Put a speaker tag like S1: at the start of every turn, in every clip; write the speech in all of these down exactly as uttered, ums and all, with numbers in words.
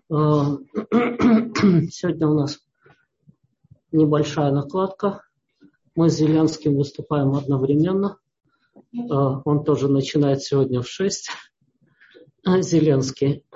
S1: Сегодня у нас небольшая накладка. Мы с Зеленским выступаем одновременно. Он тоже начинает сегодня в шесть. Зеленский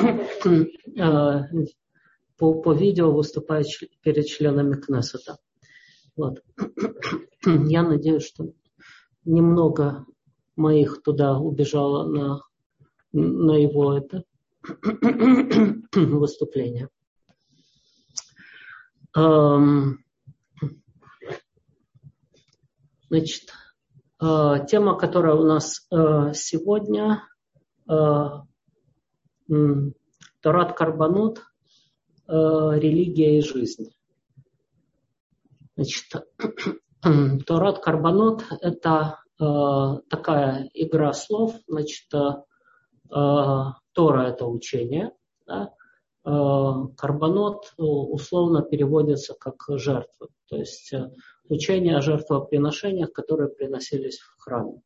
S1: по, по видео выступает перед членами Кнессета. Вот. Я надеюсь, что немного моих туда убежало на, на его это выступление. Значит, тема, которая у нас сегодня, Торат Карбонот, религия и жизнь. Значит, Торат Карбонот – это такая игра слов. Значит, Тора – это учение, да? Карбонот условно переводится как жертвы, то есть учение о жертвоприношениях, которые приносились в храме.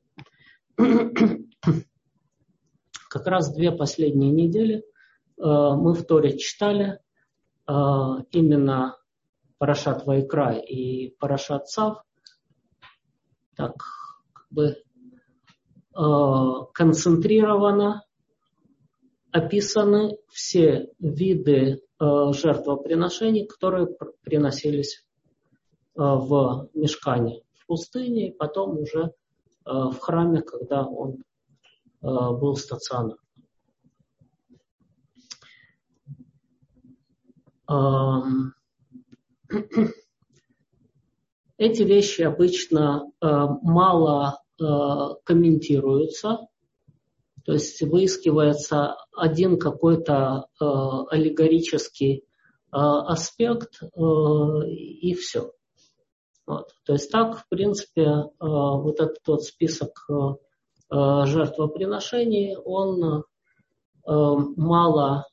S1: Как раз две последние недели мы в Торе читали именно Парашат Ваикра и Парашат Цав, так как бы концентрированно описаны все виды жертвоприношений, которые приносились в Мишкане, в пустыне, и потом уже в храме, когда он был стационарным. Эти вещи обычно мало комментируются, то есть выискивается один какой-то аллегорический аспект и все. Вот. То есть так, в принципе, вот этот вот список жертвоприношений, он мало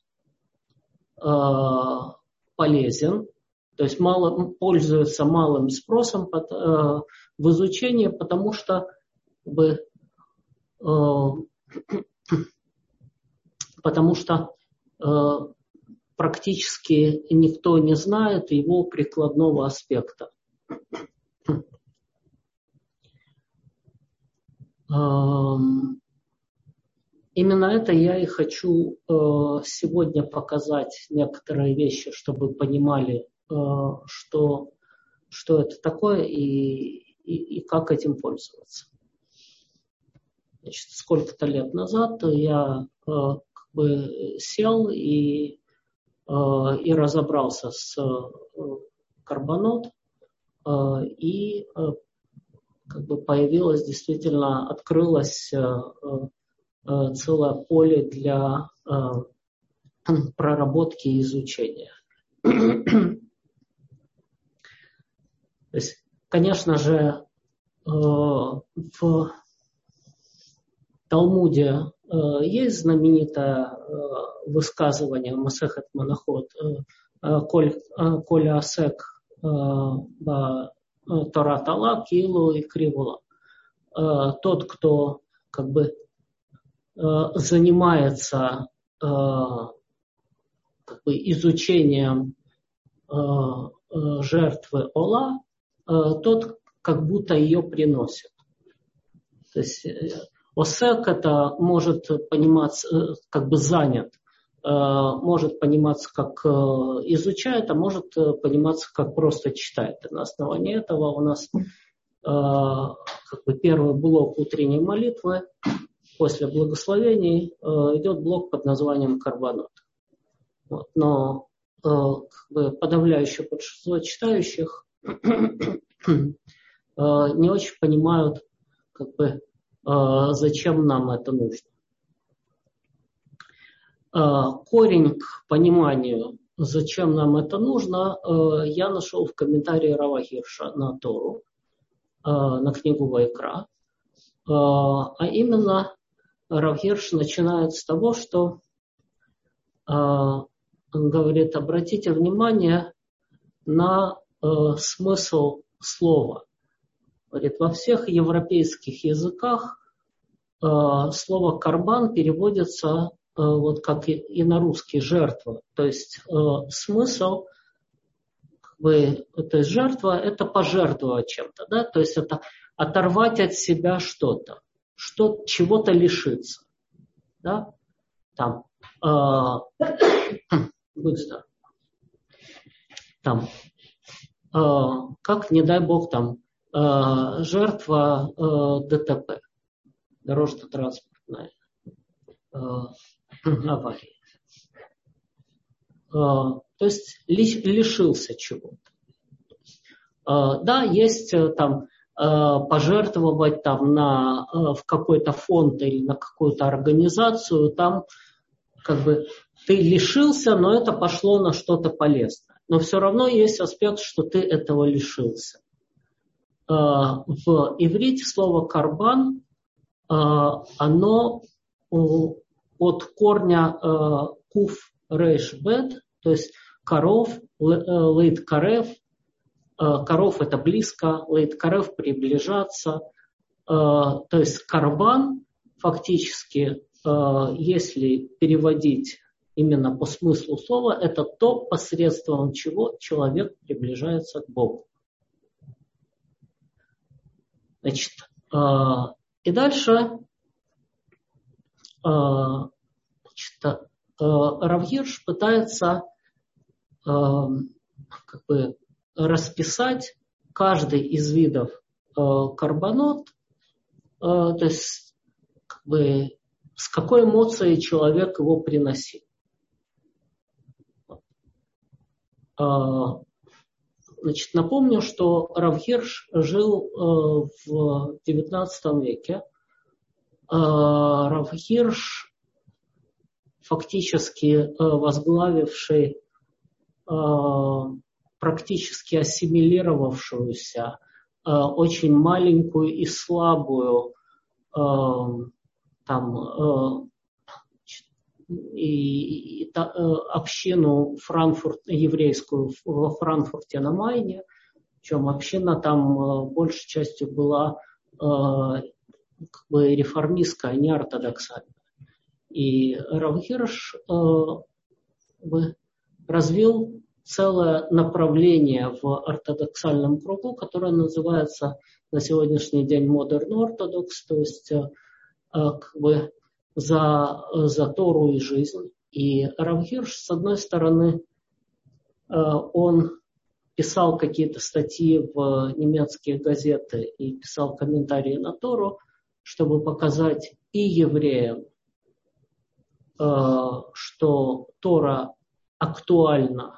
S1: полезен, то есть мало, пользуется малым спросом под, в изучении, потому что как бы, потому что практически никто не знает его прикладного аспекта. Именно это я и хочу сегодня показать некоторые вещи, чтобы понимали, что, что это такое и, и, и как этим пользоваться. Значит, сколько-то лет назад я как бы сел и, и разобрался с Карбонот, и как бы появилось, действительно открылось целое поле для проработки и изучения. То есть, конечно же, в Талмуде есть знаменитое высказывание Масехет Манахот «Коль асек Торат Ала килу и кривула». Тот, кто как бы занимается как бы изучением жертвы Ола, тот как будто ее приносит. То есть осек это может пониматься как бы занят, может пониматься как изучает, а может пониматься как просто читает. И на основании этого у нас как бы первый блок утренней молитвы после благословений идет блок под названием Карбонот. Вот. Но как бы подавляющее большинство читающих не очень понимают, как бы, зачем нам это нужно. Корень к пониманию, зачем нам это нужно, я нашел в комментарии Рава Гирша на Тору, на книгу Ваикра. А именно Рав Гирш начинает с того, что он говорит: обратите внимание на смысл слова. Говорит, во всех европейских языках слово «карбан» переводится вот как и, и на русский, жертва. То есть смысл, как бы, то есть жертва – это пожертвовать чем-то, да? То есть это оторвать от себя что-то, что, чего-то лишиться. Да? Там, э, будь здоров. Там, э, как, не дай бог, там, э, жертва э, ДТП, дорожно-транспортная э, авария. Э, то есть ли, лишился чего-то. Э, да, есть э, там э, пожертвовать там на, э, в какой-то фонд или на какую-то организацию, там как бы ты лишился, но это пошло на что-то полезное. Но все равно есть аспект, что ты этого лишился. В иврите слово «карбан», оно от корня «куф рейш бет», то есть «коров», «лейт карев». «Коров» – это близко, «лейт карев» – приближаться. То есть «карбан» фактически, если переводить именно по смыслу слова, это то, посредством чего человек приближается к Богу. Значит, и дальше значит, Рав Гирш пытается как бы расписать каждый из видов карбонот, то есть как бы с какой эмоцией человек его приносил. Значит, напомню, что Рав Гирш жил в девятнадцатом веке. Рав Гирш, фактически возглавивший практически ассимилировавшуюся, очень маленькую и слабую там и, и та, общину Франкфурт, еврейскую во Франкфурте на Майне, причем община там большей частью была как бы реформистская, не ортодоксальная. И Рав Гирш развил целое направление в ортодоксальном кругу, которое называется на сегодняшний день Modern Orthodox, то есть как бы за, за Тору и жизнь. И Рав Гирш, с одной стороны, он писал какие-то статьи в немецкие газеты и писал комментарии на Тору, чтобы показать и евреям, что Тора актуальна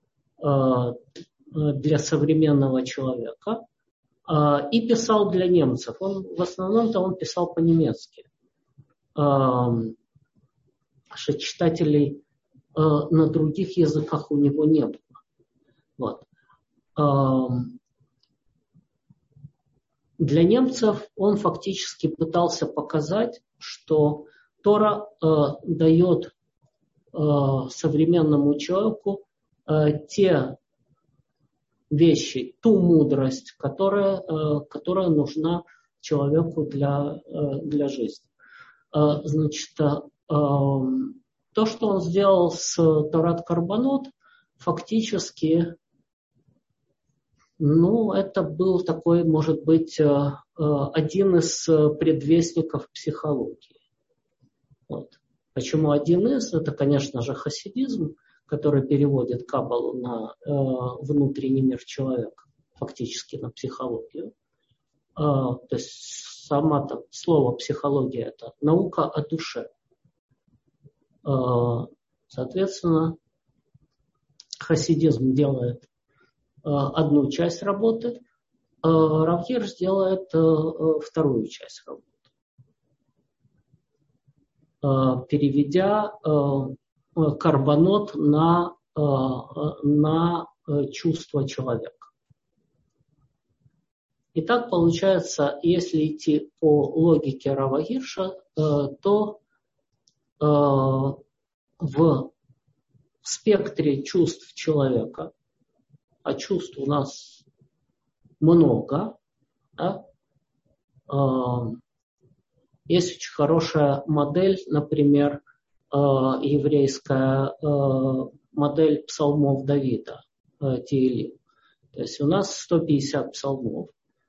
S1: для современного человека, и писал для немцев. Он, в основном-то он писал по-немецки. Что читателей на других языках у него не было. Вот. Для немцев он фактически пытался показать, что Тора дает современному человеку те вещи, ту мудрость, которая, которая нужна человеку для, для жизни. Значит, то, что он сделал с Торат Карбонот, фактически, ну, это был такой, может быть, один из предвестников психологии. Вот. Почему один из? Это, конечно же, хасидизм, который переводит Каббалу на э, внутренний мир человека, фактически на психологию. Э, то есть сама там, слово психология – это наука о душе. Э, соответственно, хасидизм делает э, одну часть работы, э, Рав Гирш делает э, вторую часть работы. Э, переведя э, карбонот на, на чувство человека. И так получается, если идти по логике Рава Гирша, то в спектре чувств человека, а чувств у нас много, да, есть очень хорошая модель, например, еврейская модель псалмов Давида, Теилим. То есть у нас сто пятьдесят псалмов.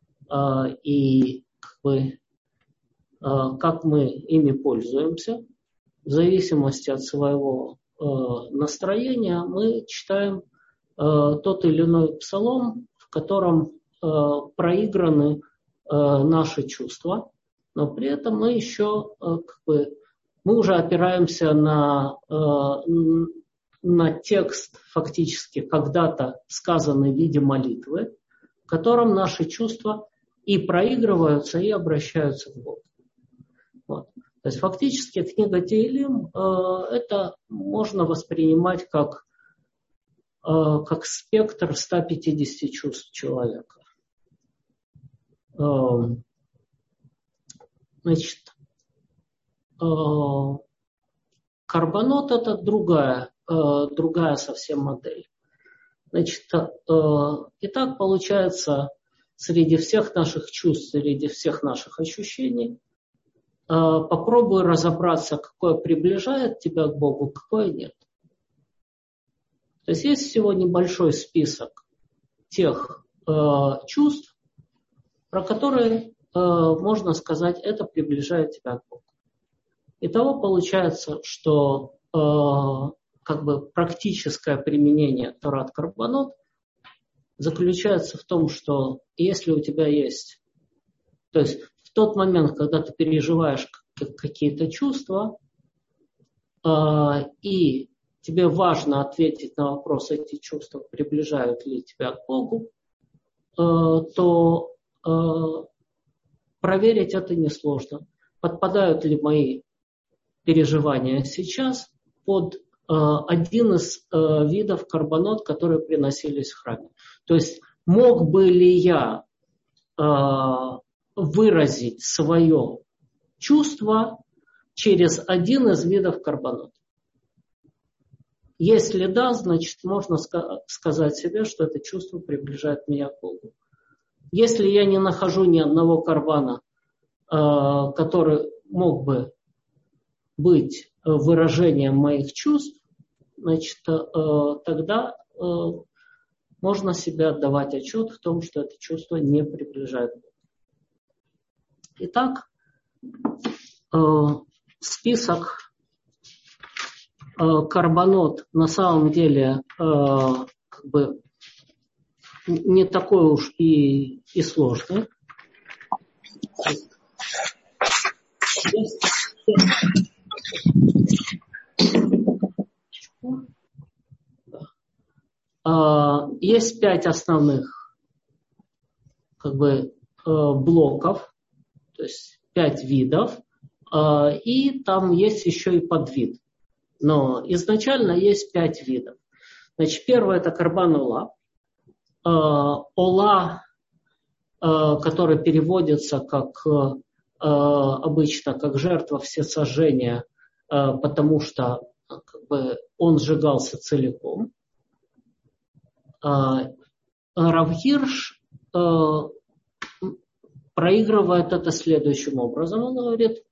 S1: И как бы, как мы ими пользуемся, в зависимости от своего настроения, мы читаем тот или иной псалом, в котором проиграны наши чувства, но при этом мы еще как бы, мы уже опираемся на, на текст, фактически когда-то сказанный в виде молитвы, в котором наши чувства и проигрываются, и обращаются к Богу. Вот. То есть фактически книга Теилим это можно воспринимать как, как спектр ста пятидесяти чувств человека. Значит, карбонот это другая, другая совсем модель. Значит, итак, получается, среди всех наших чувств, среди всех наших ощущений, попробуй разобраться, какое приближает тебя к Богу, какое нет. То есть есть всего небольшой список тех чувств, про которые можно сказать, это приближает тебя к Богу. Итого получается, что как бы практическое применение Торат Карбонот заключается в том, что если у тебя есть, то есть в тот момент, когда ты переживаешь какие-то чувства, и тебе важно ответить на вопрос, эти чувства приближают ли тебя к Богу, то проверить это несложно. Подпадают ли мои переживания сейчас под один из видов карбонот, которые приносились в храме. То есть мог бы ли я выразить свое чувство через один из видов карбонот? Если да, значит можно сказать себе, что это чувство приближает меня к Богу. Если я не нахожу ни одного карбана, который мог бы быть выражением моих чувств, значит, тогда можно себе отдавать отчет в том, что это чувство не приближает Бога. Итак, список карбонот на самом деле как бы не такой уж и, и сложный. Есть, есть пять основных как бы блоков, то есть пять видов, и там есть еще и подвид. Но изначально есть пять видов. Значит, первое это карбан ола. Ола, который переводится как обычно как жертва всесожжения, потому что как бы, он сжигался целиком. Рав Гирш проигрывает это следующим образом. Он говорит,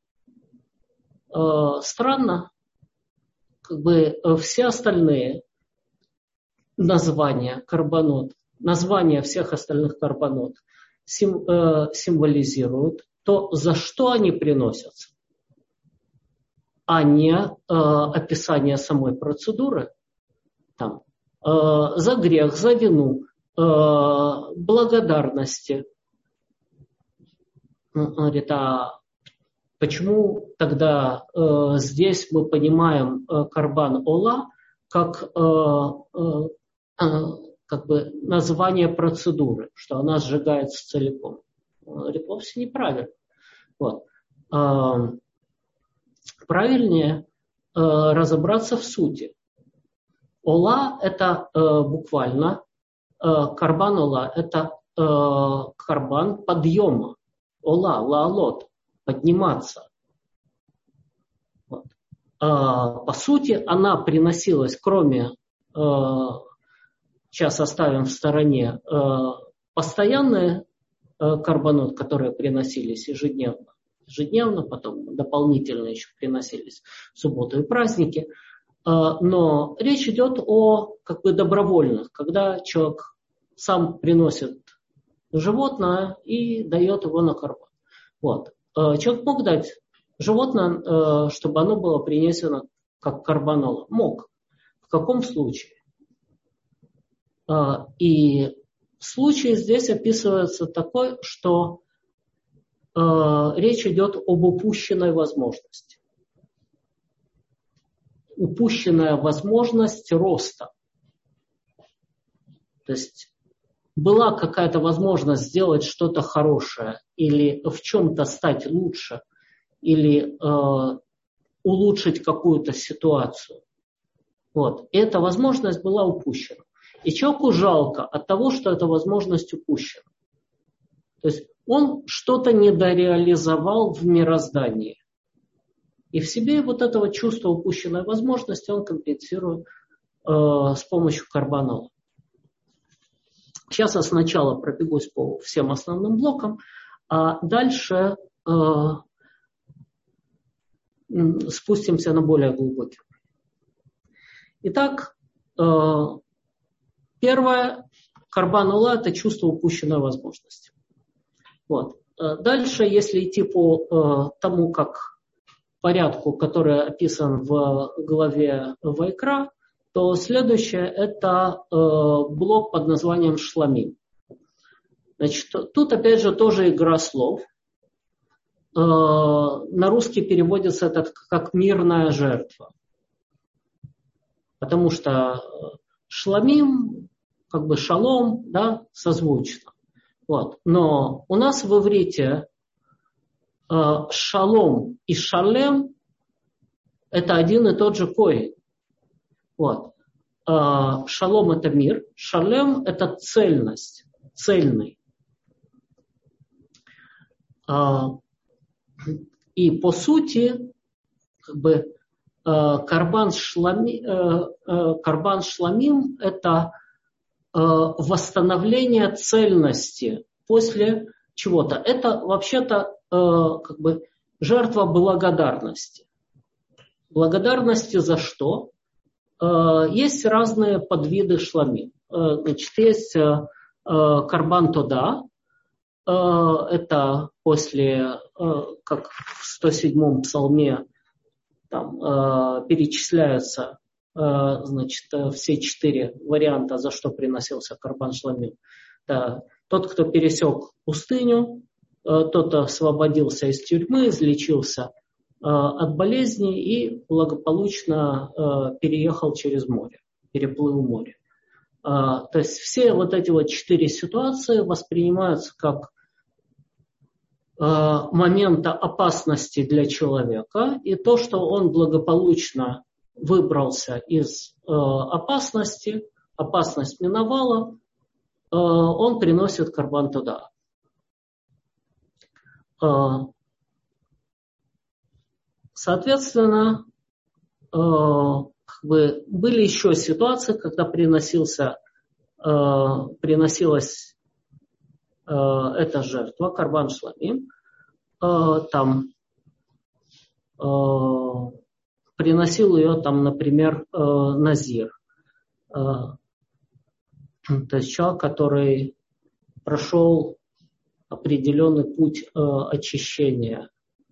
S1: странно, как бы все остальные названия карбонот, названия всех остальных карбонот сим, э, символизируют то, за что они приносятся, а не э, описание самой процедуры. Там, э, за грех, за вину, э, благодарности. Он говорит, а почему тогда э, здесь мы понимаем э, карбан ола как э, э, как бы название процедуры, что она сжигается целиком. Это вовсе неправильно. Вот. Правильнее разобраться в сути. Ола это буквально, карбан ола это карбан подъема. Ола, лаалот, подниматься. Вот. По сути, она приносилась, кроме сейчас оставим в стороне постоянные карбонот, которые приносились ежедневно, ежедневно, потом дополнительно еще приносились в субботу и праздники. Но речь идет о как бы добровольных, когда человек сам приносит животное и дает его на корбан. Вот. Человек мог дать животное, чтобы оно было принесено как корбан олам. Мог. В каком случае? И случай здесь описывается такой, что речь идет об упущенной возможности. Упущенная возможность роста. То есть была какая-то возможность сделать что-то хорошее или в чем-то стать лучше, или э, улучшить какую-то ситуацию. Вот. И эта возможность была упущена. И человеку жалко от того, что эта возможность упущена. То есть он что-то недореализовал в мироздании. И в себе вот этого чувства упущенной возможности он компенсирует э, с помощью корбан олам. Сейчас я сначала пробегусь по всем основным блокам, а дальше э, спустимся на более глубокий. Итак, э, первое, корбан олам – это чувство упущенной возможности. Вот. Дальше, если идти по э, тому, как порядку, который описан в главе Вайкра, то следующее это э, блок под названием Шламим. Значит, тут опять же тоже игра слов. Э, на русский переводится это как мирная жертва. Потому что Шламим, как бы шалом, да, созвучно. Вот. Но у нас в иврите шалом и шалем это один и тот же корень. Вот. Шалом это мир, шалем это цельность, цельный. И по сути, как бы корбан шламим, корбан шламим это восстановление цельности после чего-то. Это вообще-то как бы жертва благодарности. Благодарности за что? Есть разные подвиды шламим. Значит, есть корбан тода. Это после, как в сто седьмом псалме, там перечисляются, значит, все четыре варианта, за что приносился корбан шламим. Это тот, кто пересек пустыню, тот освободился из тюрьмы, излечился от болезни и благополучно переехал через море, переплыл море. То есть все вот эти вот четыре ситуации воспринимаются как момента опасности для человека, и то, что он благополучно выбрался из опасности, опасность миновала, он приносит корбан тода. Соответственно, как бы были еще ситуации, когда приносился, приносилась эта жертва, корбан шламим, там приносил ее, там, например, назир. То есть человек, который прошел определенный путь очищения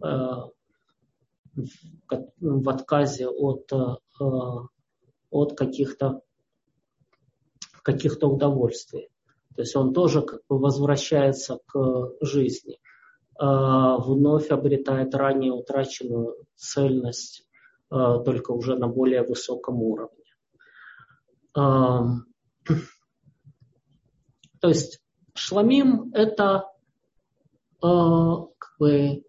S1: в отказе от, от каких-то, каких-то удовольствий. То есть он тоже как бы возвращается к жизни, вновь обретает ранее утраченную цельность, только уже на более высоком уровне. То есть шламим это как бы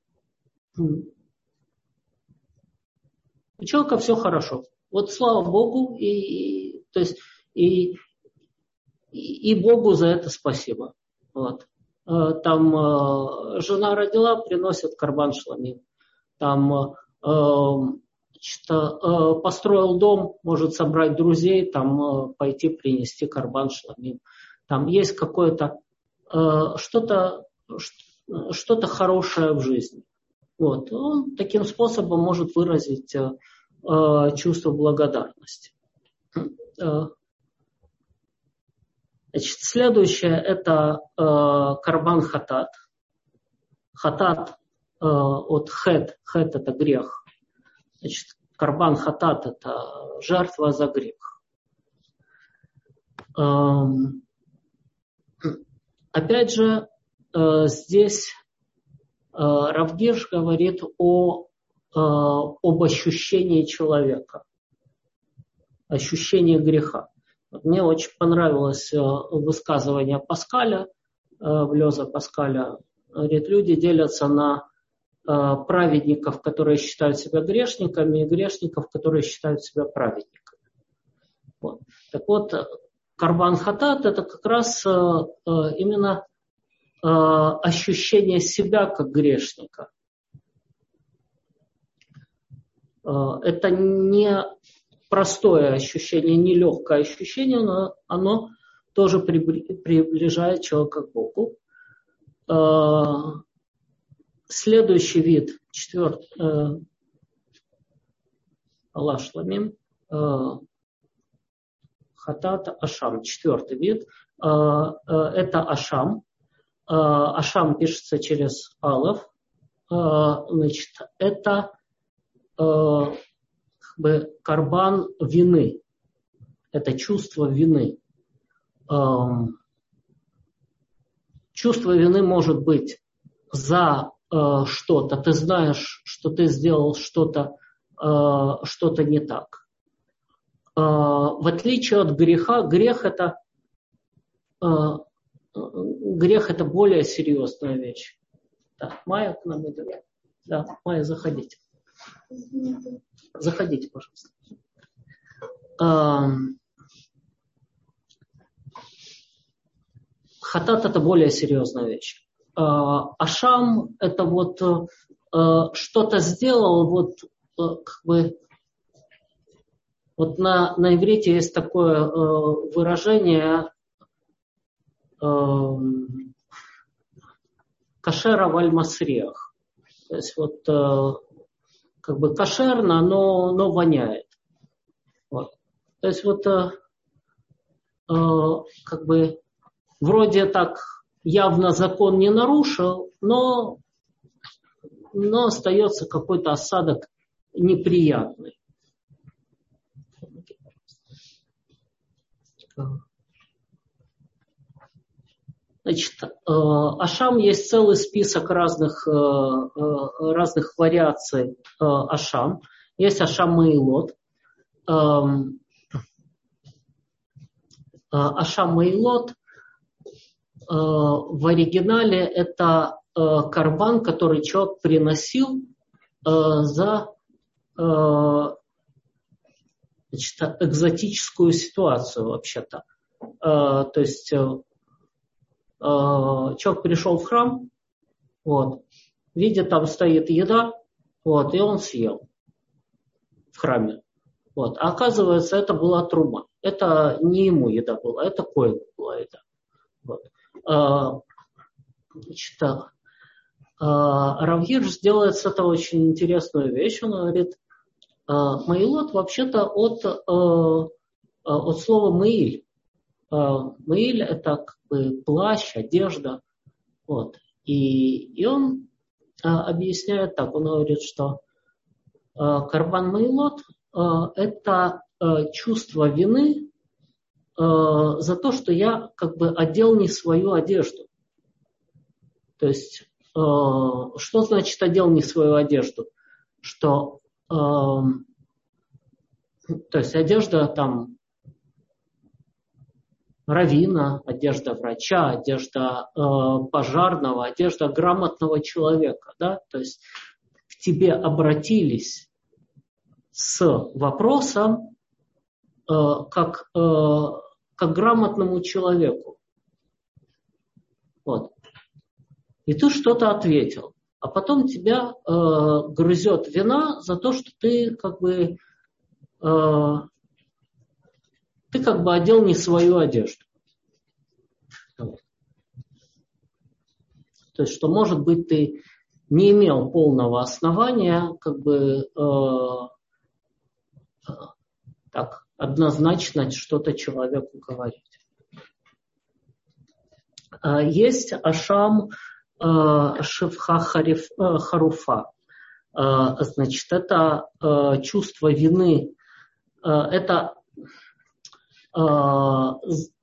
S1: у человека все хорошо. Вот слава Богу, и, то есть, и, и Богу за это спасибо. Вот. Там жена родила, приносит корбан шламим. Там что, построил дом, может собрать друзей, там пойти принести корбан шламим. Там есть какое-то что-то, что-то хорошее в жизни. Вот. Он таким способом может выразить э, чувство благодарности. Значит, следующее это э, карбан хатат. Хатат э, от хет. Хет это грех. Значит, карбан хатат это жертва за грех. Эм, опять же, э, здесь э, Рав Гирш говорит о, э, об ощущении человека. Ощущении греха. Мне очень понравилось э, высказывание Паскаля, э, Блеза Паскаля. Говорит, люди делятся на э, праведников, которые считают себя грешниками, и грешников, которые считают себя праведниками. Вот. Так вот, карбан хатат это как раз э, э, именно э, ощущение себя как грешника. Э, это не простое ощущение, нелегкое ощущение, но оно тоже приближает человека к Богу. Следующий вид, четвертый, Аллах шламим, хатат ашам, четвертый вид, это ашам. Ашам пишется через алаф. Значит, это карбан вины. Это чувство вины. Эм, чувство вины может быть за э, что-то. Ты знаешь, что ты сделал что-то, э, что-то не так. Э, в отличие от греха, грех это, э, грех это более серьезная вещь. Так, Майя к нам идет. Да, Майя, заходите. Заходите, пожалуйста. Хатат это более серьезная вещь. Ашам это вот что-то сделал, вот как бы вот на, на иврите есть такое выражение кашера валь масриах. То есть вот как бы кошерно, но, но воняет. Вот. То есть вот э, э, как бы вроде так явно закон не нарушил, но, но остается какой-то осадок неприятный. Значит, э, ашам есть целый список разных, э, э, разных вариаций э, ашам. Есть ашам маилот. Э, ашам маилот э, в оригинале это э, карбан, который человек приносил э, за э, значит, экзотическую ситуацию вообще-то. Э, то есть человек пришел в храм, вот, видит, там стоит еда, вот, и он съел в храме. Вот. А оказывается, это была трума. Это не ему еда была, это коину была еда. Вот. Значит, Рав Гирш делает с этого очень интересную вещь. Он говорит, маилот вообще-то от, от слова маиль. Маиль это как бы плащ, одежда. Вот. И, и он а, объясняет так, он говорит, что а, карбан маилот а, это а, чувство вины а, за то, что я как бы одел не свою одежду. То есть, а, что значит одел не свою одежду? Что, а, то есть одежда там раввина, одежда врача, одежда э, пожарного, одежда грамотного человека. Да? То есть к тебе обратились с вопросом э, как, э, как грамотному человеку. Вот. И ты что-то ответил. А потом тебя э, грызет вина за то, что ты как бы... Э, ты как бы одел не свою одежду. То есть, что, может быть, ты не имел полного основания как бы э, так однозначно что-то человеку говорить. Есть ашам э, шевха хариф, э, харуфа. Э, значит, это э, чувство вины. Э, это э,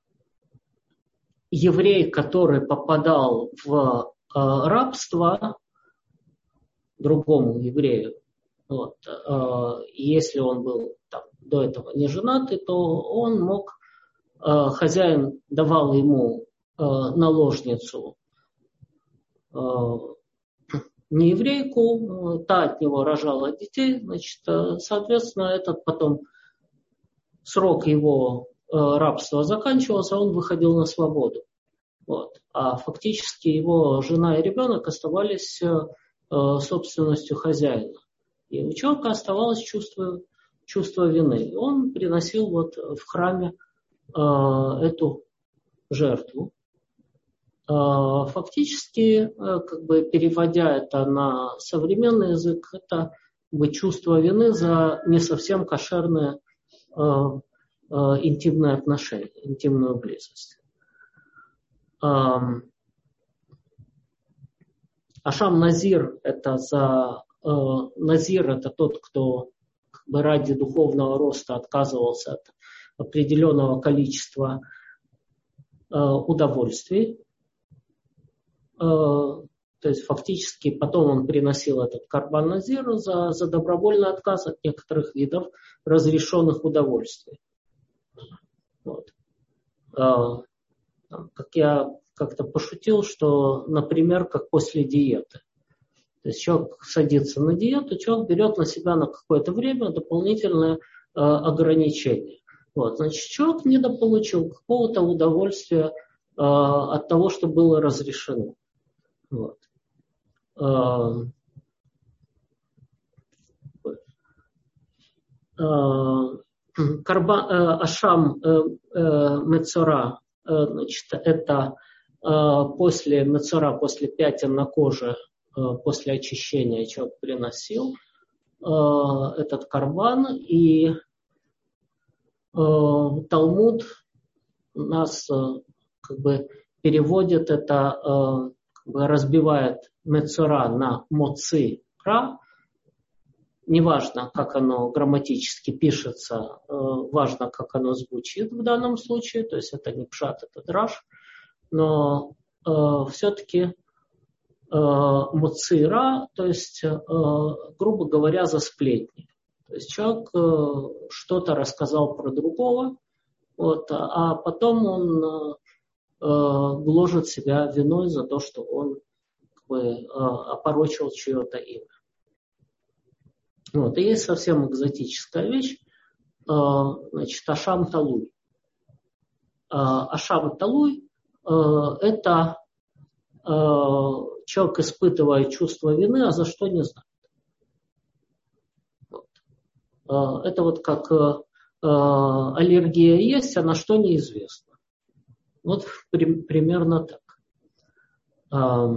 S1: еврей, который попадал в э, рабство другому еврею. Вот, э, если он был там, до этого не женатый, то он мог, э, хозяин давал ему э, наложницу, э, не еврейку, э, та от него рожала детей, значит, э, соответственно, этот потом срок его э, рабства заканчивался, он выходил на свободу. Вот. А фактически его жена и ребенок оставались э, собственностью хозяина. И у человека оставалось чувство, чувство вины. И он приносил вот в храме э, эту жертву. Э, фактически, э, как бы переводя это на современный язык, это как бы, чувство вины за не совсем кошерное э, э, интимные отношения, интимную близость. Э, Ашам Назир это за Назир это тот, кто как бы, ради духовного роста отказывался от определенного количества э, удовольствий. Э, то есть фактически потом он приносил этот карбан Назир за, за добровольный отказ от некоторых видов разрешенных удовольствий. Вот. Э, как я как-то пошутил, что, например, как после диеты. То есть человек садится на диету, человек берет на себя на какое-то время дополнительное э, ограничение. Вот, значит, человек недополучил какого-то удовольствия э, от того, что было разрешено. Вот. Э, э, карба, э, ашам э, э, мецора, э, значит, это э, после мецора, после пятен на коже, после очищения человек приносил э, этот карбан, и э, Талмуд нас э, как бы переводит это, э, как бы разбивает мецора на моци ра. Неважно, как оно грамматически пишется, э, важно, как оно звучит в данном случае, то есть это не пшат, это драш, но э, все-таки муцира, то есть, грубо говоря, за сплетни. То есть человек что-то рассказал про другого, вот, а потом он гложет себя виной за то, что он как бы, опорочил чье-то имя. Вот. И есть совсем экзотическая вещь, значит, ашам талуй. Ашам талуй – это человек испытывает чувство вины, а за что не знает. Вот. Это вот как аллергия есть, а на что неизвестно. Вот при, примерно так. То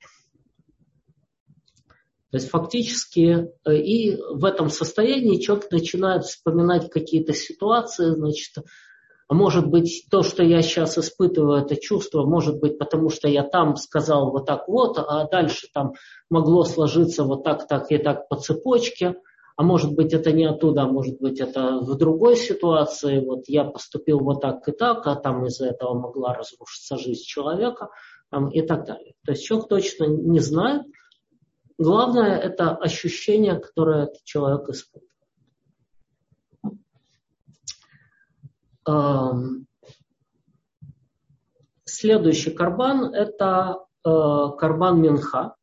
S1: есть фактически и в этом состоянии человек начинает вспоминать какие-то ситуации, значит, а может быть, то, что я сейчас испытываю, это чувство, может быть, потому что я там сказал вот так вот, а дальше там могло сложиться вот так, так и так по цепочке. А может быть, это не оттуда, а может быть, это в другой ситуации. Вот я поступил вот так и так, а там из-за этого могла разрушиться жизнь человека там, и так далее. То есть человек точно не знает. Главное, это ощущение, которое этот человек испытывает. Следующий карбан – это карбан минха.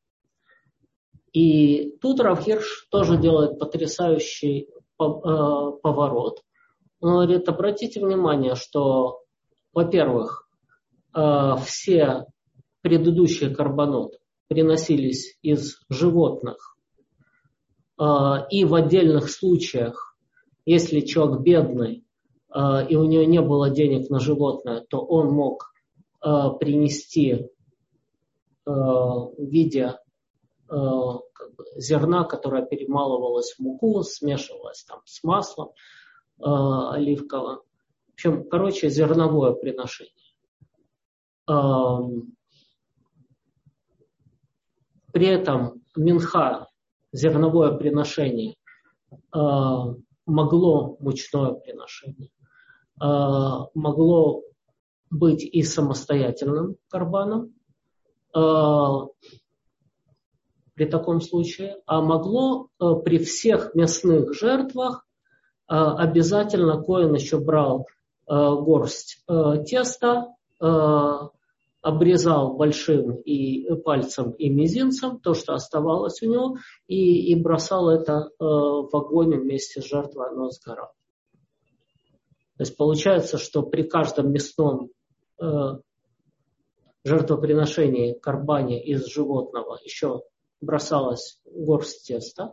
S1: И тут Рав Хирш тоже делает потрясающий поворот. Он говорит, обратите внимание, что, во-первых, все предыдущие карбоноты приносились из животных. И в отдельных случаях, если человек бедный, и у него не было денег на животное, то он мог принести в виде как бы, зерна, которое перемалывалось в муку, смешивалось там с маслом э, оливковым. В общем, короче, зерновое приношение. Э, при этом минха, зерновое приношение, э, могло, мучное приношение, э, могло быть и самостоятельным карбаном, при таком случае, а могло при всех мясных жертвах обязательно коэн еще брал горсть теста, обрезал большим и пальцем и мизинцем то, что оставалось у него, и, и бросал это в огонь вместе с жертвой, оно сгорало. То есть получается, что при каждом мясном жертвоприношении, карбане из животного еще бросалась горсть теста.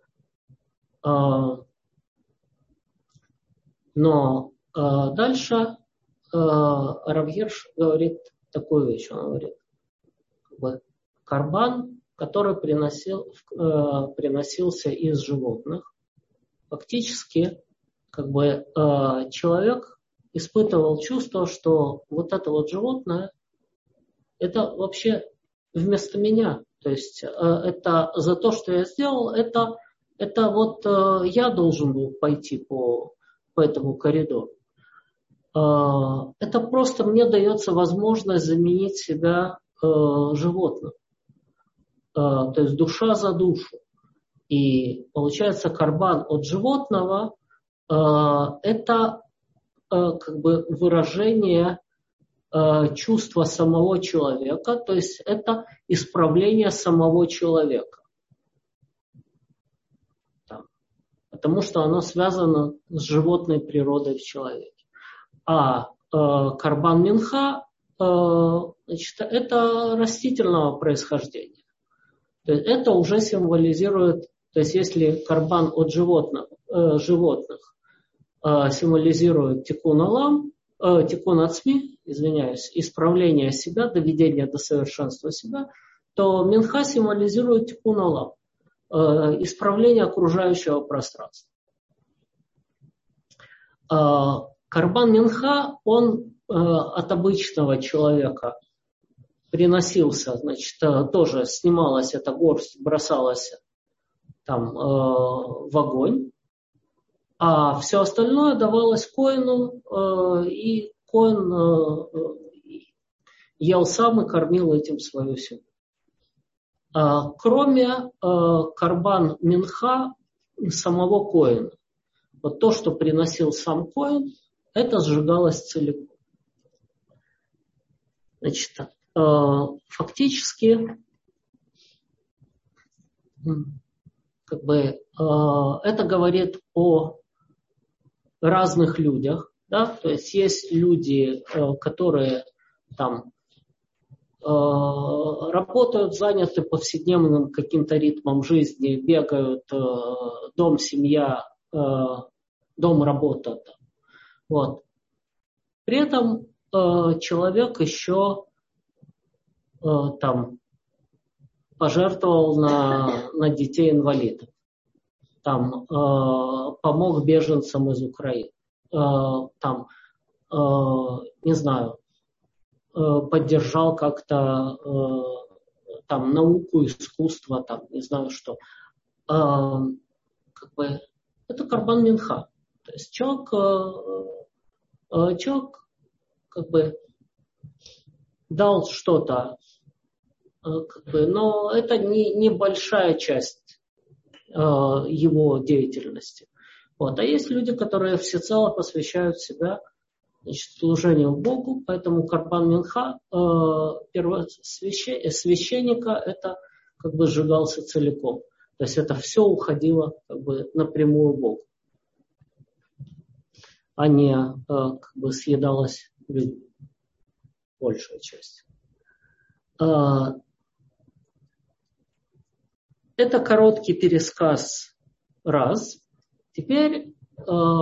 S1: Но дальше Рав Гирш говорит такую вещь. Он говорит, как бы, карбан, который приносил, приносился из животных, фактически как бы, человек испытывал чувство, что вот это вот животное это вообще вместо меня. То есть это за то, что я сделал, это, это вот я должен был пойти по, по этому коридору. Это просто мне дается возможность заменить себя животным. То есть душа за душу. И получается карбан от животного это как бы выражение чувства самого человека, то есть это исправление самого человека. Там. Потому что оно связано с животной природой в человеке. А э, карбан минха э, значит, это растительного происхождения. То есть это уже символизирует, то есть если карбан от животных, э, животных э, символизирует тикун олам, э, тикун ацми, извиняюсь, исправление себя, доведение до совершенства себя, то минха символизирует тикун олам, э, исправление окружающего пространства. Э, карбан минха, он э, от обычного человека приносился, значит, э, тоже снималась эта горсть, бросалась там э, в огонь, а все остальное давалось коэну, э, и коэн э, ел сам и кормил этим свою семью. Э, кроме э, карбан минха самого коэна. Вот то, что приносил сам коэн, это сжигалось целиком. Значит, э, фактически как бы, э, это говорит о разных людях. Да? То есть есть люди, э, которые там э, работают, заняты повседневным каким-то ритмом жизни, бегают, э, дом, семья, э, дом, работа. Там. Вот. При этом э, человек еще э, там пожертвовал на, на детей-инвалидов, там, э, помог беженцам из Украины, э, там, э, не знаю, э, поддержал как-то э, там, науку, искусство, там, не знаю что. Э, как бы, это карбан минха. То есть человек, э, э, человек как бы дал что-то, как бы, но это не, не большая часть э, его деятельности. Вот. А есть люди, которые всецело посвящают себя, значит, служению Богу, поэтому карбан минха э, первосвященника это как бы сжигался целиком. То есть это все уходило как бы напрямую Богу, а не э, как бы съедалось людьми, большая часть. Э, Это короткий пересказ раз. Теперь э,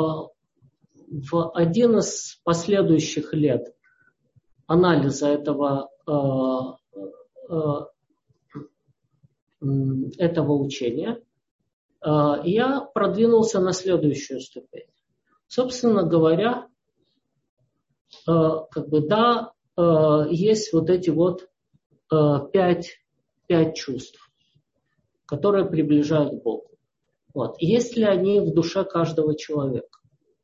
S1: в один из последующих лет анализа этого, э, э, этого учения, я продвинулся на следующую ступень. Собственно говоря, как бы да, есть вот эти вот пять, пять чувств, которые приближают к Богу. Вот. Есть ли они в душе каждого человека?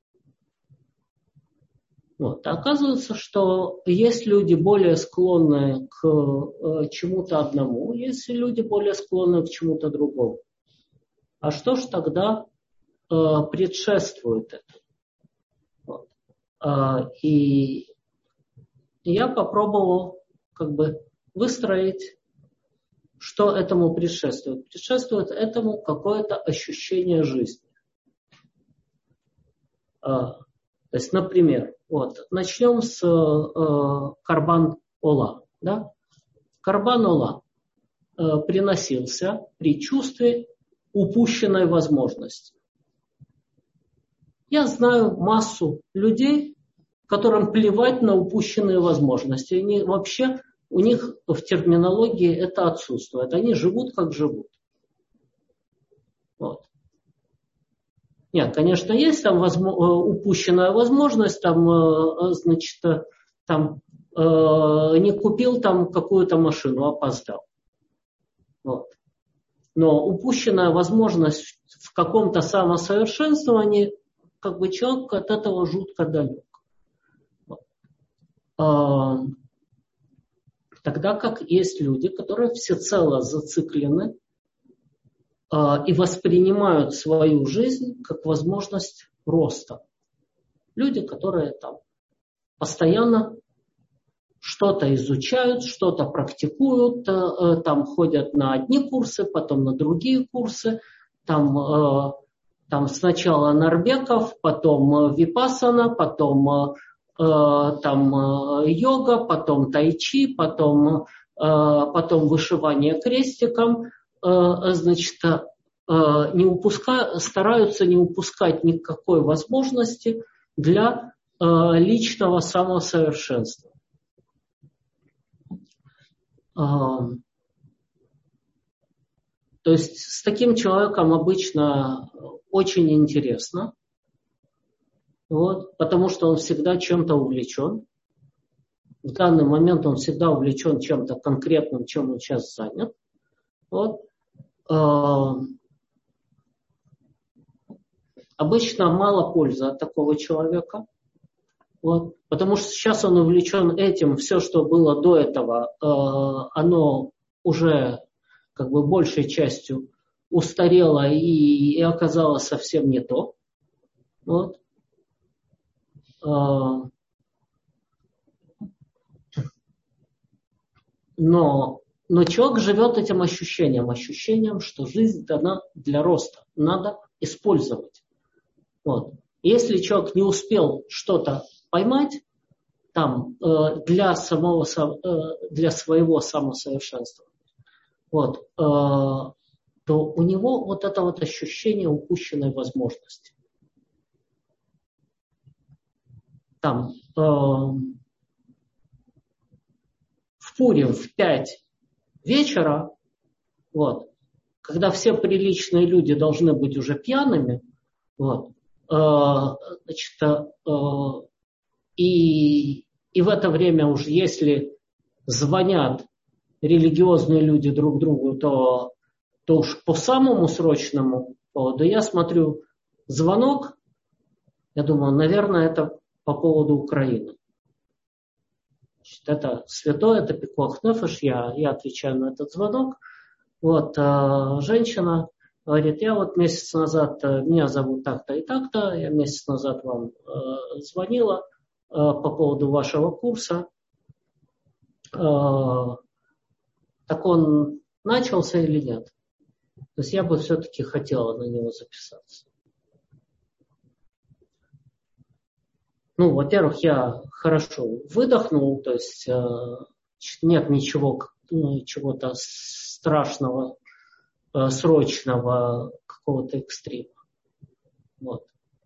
S1: Вот. Оказывается, что есть люди более склонные к э, чему-то одному, есть люди более склонные к чему-то другому. А что ж тогда э, предшествует этому? Вот. А, и я попробовал как бы выстроить, что этому предшествует. Предшествует этому какое-то ощущение жизни. А, то есть, например, вот, начнем с э, карбан ола. Да? Карбан ола э, приносился при чувстве упущенной возможности. Я знаю массу людей, которым плевать на упущенные возможности. Они вообще, у них в терминологии это отсутствует. Они живут, как живут. Вот. Нет, конечно, есть там возможно, упущенная возможность, там, значит, там, э, не купил там какую-то машину, опоздал. Вот. Но упущенная возможность в каком-то самосовершенствовании, как бы человек от этого жутко далек. Вот. А, тогда как есть люди, которые всецело зациклены и воспринимают свою жизнь как возможность роста. Люди, которые там постоянно что-то изучают, что-то практикуют, там ходят на одни курсы, потом на другие курсы, там, там сначала Нарбеков, потом Випассана, потом там йога, потом тайчи, потом, потом вышивание крестиком. Значит, не упуска... стараются не упускать никакой возможности для личного самосовершенства. То есть с таким человеком обычно очень интересно, вот, потому что он всегда чем-то увлечен. В данный момент он всегда увлечен чем-то конкретным, чем он сейчас занят. Вот. Обычно мало пользы от такого человека, вот, потому что сейчас он увлечен этим, все, что было до этого, оно уже как бы большей частью устарело и, и оказалось совсем не то. Вот. Но Но человек живет этим ощущением, ощущением, что жизнь дана для роста, надо использовать. Вот. Если человек не успел что-то поймать там, э, для, самого, э, для своего самосовершенствования, вот, э, то у него вот это вот ощущение упущенной возможности. Там, э, в Пурим в пять вечера, вот, когда все приличные люди должны быть уже пьяными, вот, э, значит, э, и, и в это время уж если звонят религиозные люди друг другу, то, то уж по самому срочному поводу я смотрю звонок, я думаю, наверное, это по поводу Украины. Это святое, это пикуах нефеш, я, я отвечаю на этот звонок. Вот, э, женщина говорит, я вот месяц назад, э, меня зовут так-то и так-то, я месяц назад вам э, звонила э, по поводу вашего курса. Э, так он начался или нет? То есть я бы все-таки хотела на него записаться. Ну, во-первых, я хорошо выдохнул, то есть э, нет ничего, ну, чего-то страшного, э, срочного, какого-то экстрима. Вот.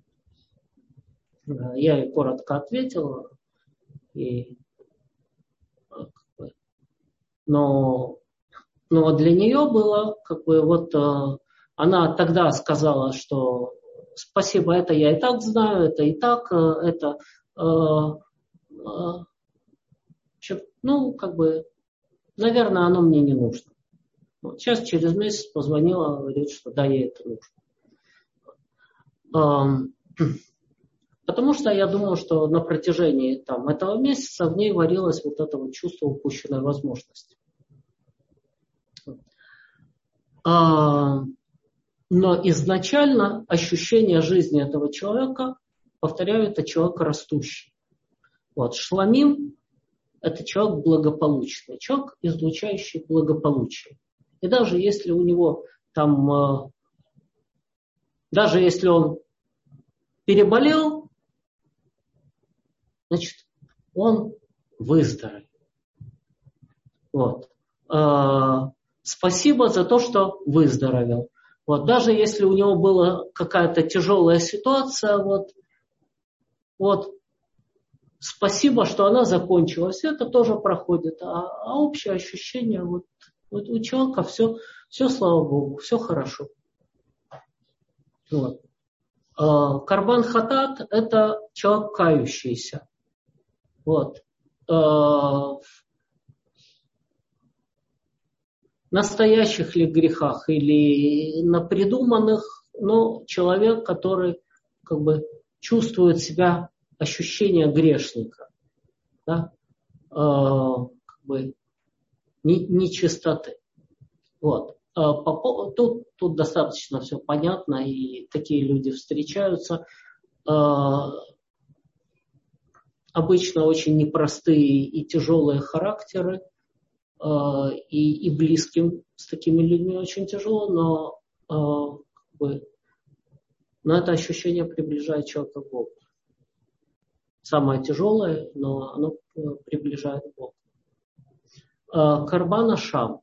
S1: Я ей коротко ответил, и, но Но для нее было, как бы, вот э, она тогда сказала, что спасибо, это я и так знаю, это и так, э, это, э, э, ну, как бы, наверное, оно мне не нужно. Вот сейчас через месяц позвонила, говорит, что да, ей это нужно. Э, потому что я думаю, что на протяжении там, этого месяца в ней варилось вот это вот чувство упущенной возможности. Но изначально ощущение жизни этого человека, повторяю, это человек растущий. Вот. Шламим – это человек благополучный, человек, излучающий благополучие. И даже если у него там, даже если он переболел, значит, он выздоровел. Вот. Спасибо за то, что выздоровел. Вот, даже если у него была какая-то тяжелая ситуация, вот, вот, спасибо, что она закончилась, это тоже проходит. А, а общее ощущение, вот, вот у человека все, все, слава Богу, все хорошо. Вот. Карбан хатат – это человек кающийся. Вот. Настоящих ли грехах или на придуманных, но человек, который как бы чувствует себя ощущение грешника, да? э, как бы нечистоты. Вот. По, тут, тут достаточно все понятно, и такие люди встречаются. Э, обычно очень непростые и тяжелые характеры. И, и близким с такими людьми очень тяжело, но, э, как бы, но это ощущение приближает человека к Богу. Самое тяжелое, но оно приближает к Богу. Э, Карбан ашам,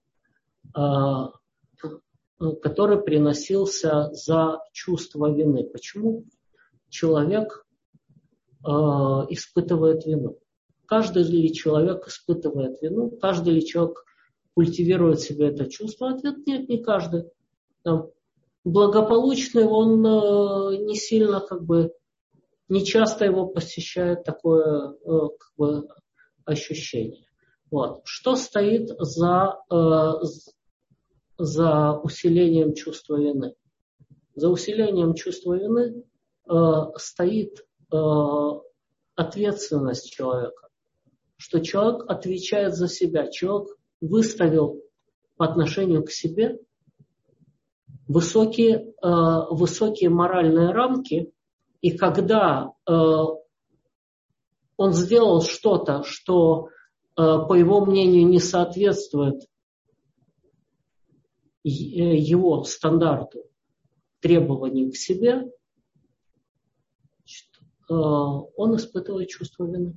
S1: э, который приносился за чувство вины. Почему человек э, испытывает вину? Каждый ли человек испытывает вину? Каждый ли человек культивирует в себе это чувство? Ответ нет, не каждый. Там, благополучный, он э, не сильно, как бы, не часто его посещает такое э, как бы, ощущение. Вот. Что стоит за, э, за усилением чувства вины? За усилением чувства вины э, стоит э, ответственность человека. Что человек отвечает за себя. Человек выставил по отношению к себе высокие, э, высокие моральные рамки, и когда э, он сделал что-то, что, э, по его мнению, не соответствует его стандарту, требованиям к себе, э, он испытывает чувство вины.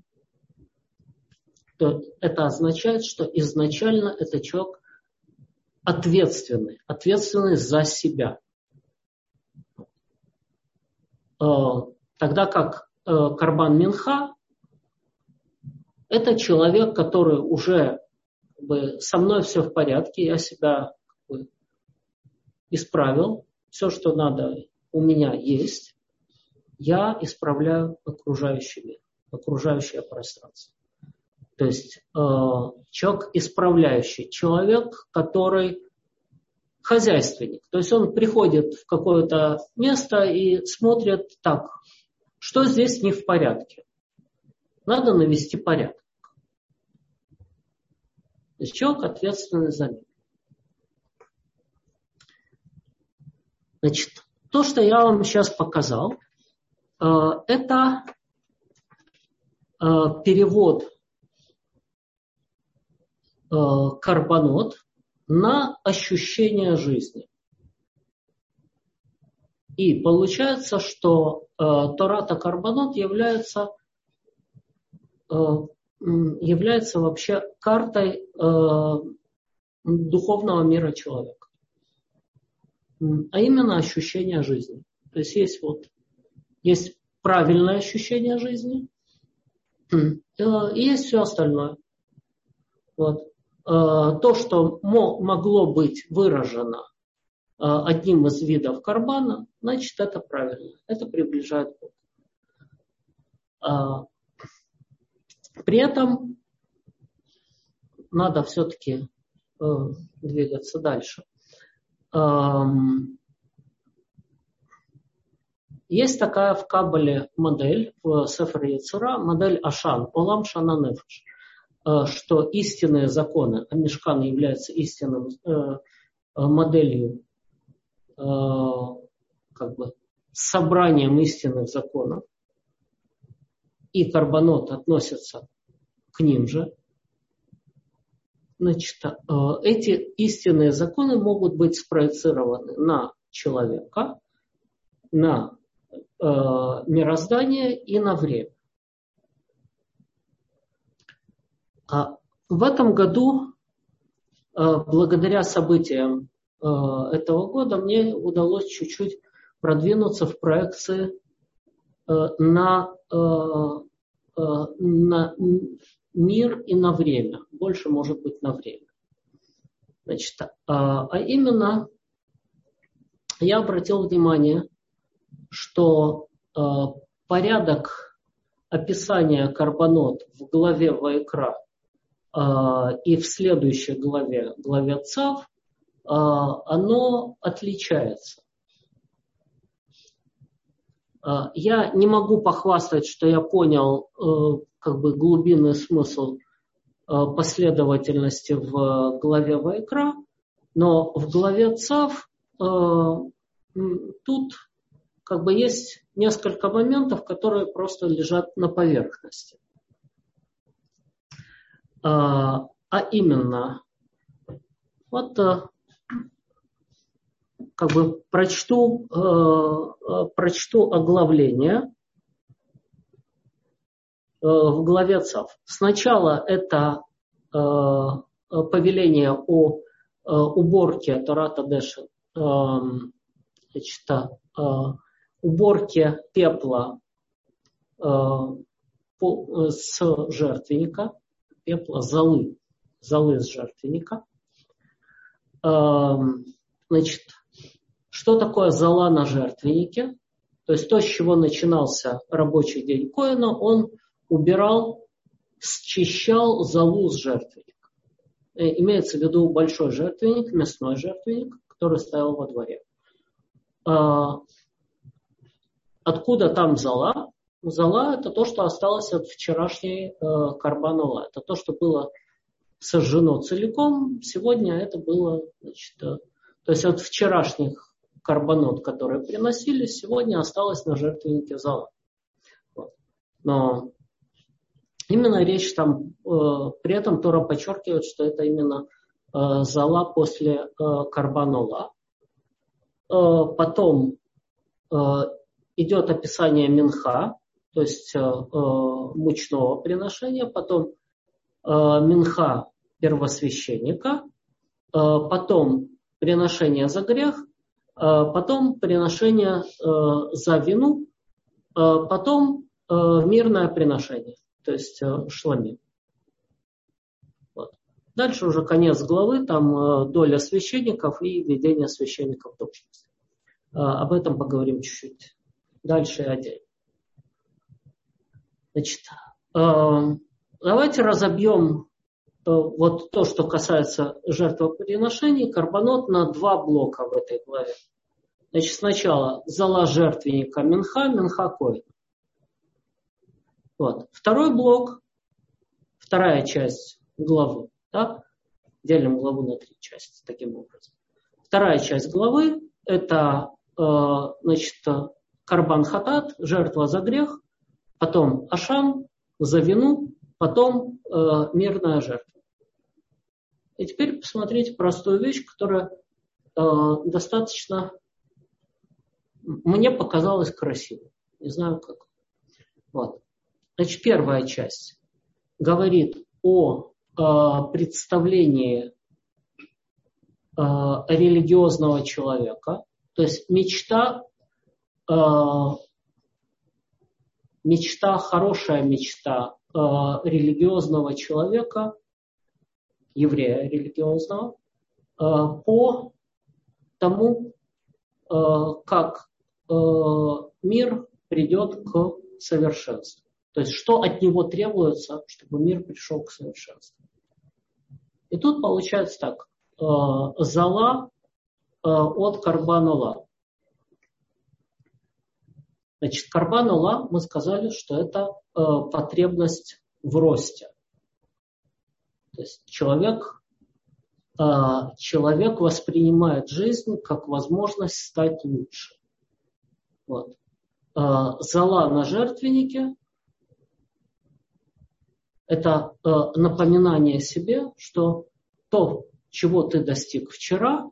S1: Это означает, что изначально это человек ответственный, ответственный за себя. Тогда как Карбан Минха – это человек, который уже как бы, со мной все в порядке, я себя как бы, исправил, все, что надо, у меня есть, я исправляю окружающий мир, окружающее пространство. То есть э, человек исправляющий, человек, который хозяйственник. То есть он приходит в какое-то место и смотрит так, что здесь не в порядке. Надо навести порядок. То есть человек ответственный за мир. Значит, то, что я вам сейчас показал, э, это э, перевод карбонот на ощущение жизни. И получается, что э, Тората карбонот является, э, является вообще картой э, духовного мира человека. А именно ощущение жизни. То есть есть, вот, есть правильное ощущение жизни, э, и есть все остальное. Вот. то, что могло быть выражено одним из видов карбана, значит, это правильно. Это приближает к Богу. При этом надо все-таки двигаться дальше. Есть такая в Каббале модель, в Сефер Йецира, модель Ашан, Олам Шана Нефеш, что истинные законы, а Мишкан является истинным моделью, как бы собранием истинных законов, и карбонот относится к ним же. Значит, эти истинные законы могут быть спроецированы на человека, на э, мироздание и на время. А в этом году, э, благодаря событиям э, этого года, мне удалось чуть-чуть продвинуться в проекции э, на, э, э, на мир и на время. Больше может быть на время. Значит, а, а именно, я обратил внимание, что а, порядок описания карбонот в главе Ваикра а, и в следующей главе, главе Цав, а, оно отличается. А, я не могу похвастать, что я понял а, как бы глубинный смысл последовательности в главе Ваикра, но в главе Цав э, тут как бы есть несколько моментов, которые просто лежат на поверхности. А, а именно, вот э, как бы прочту, э, прочту оглавление в главе Цав. Сначала это э, повеление о э, уборке Тората Дешен, э, значит, э, уборке пепла э, по, с жертвенника, пепла, золы, золы с жертвенника. Э, значит, что такое зола на жертвеннике? То есть то, с чего начинался рабочий день коэна, он убирал, счищал золу с жертвенника. Имеется в виду большой жертвенник, мясной жертвенник, который стоял во дворе. Откуда там зола? Зола – это то, что осталось от вчерашней карбан ола. Это то, что было сожжено целиком. Сегодня это было, значит, то есть от вчерашних карбонот, которые приносились, сегодня осталось на жертвеннике зола. Вот. Но именно речь там, э, при этом Тора подчеркивает, что это именно э, зола после э, карбан ола. Э, потом э, идет описание минха, то есть э, э, мучного приношения, потом э, минха первосвященника, э, потом приношение за грех, э, потом приношение э, за вину, э, потом э, мирное приношение. То есть шламим. Вот. Дальше уже конец главы, там э, доля священников и введение священников в должность. Э, об этом поговорим чуть-чуть дальше и отдельно. Значит, э, давайте разобьем э, вот то, что касается жертвоприношений, карбонот на два блока в этой главе. Значит, сначала зола жертвенника минха, минха коэна. Вот. Второй блок, вторая часть главы, да? Делим главу на три части таким образом. Вторая часть главы – это э, значит, карбан хатат, жертва за грех, потом ашам, за вину, потом э, мирная жертва. И теперь посмотрите простую вещь, которая э, достаточно, мне показалась красивой. Не знаю как. Вот. Значит, первая часть говорит о э, представлении э, религиозного человека, то есть мечта, э, мечта, хорошая мечта э, религиозного человека еврея религиозного, по тому, как мир придет к совершенству. То есть, что от него требуется, чтобы мир пришел к совершенству. И тут получается так. Зала от Карбан Ола. Значит, Карбан Ола, мы сказали, что это потребность в росте. То есть человек, человек воспринимает жизнь как возможность стать лучше. Вот. Зала на жертвеннике – это напоминание себе, что то, чего ты достиг вчера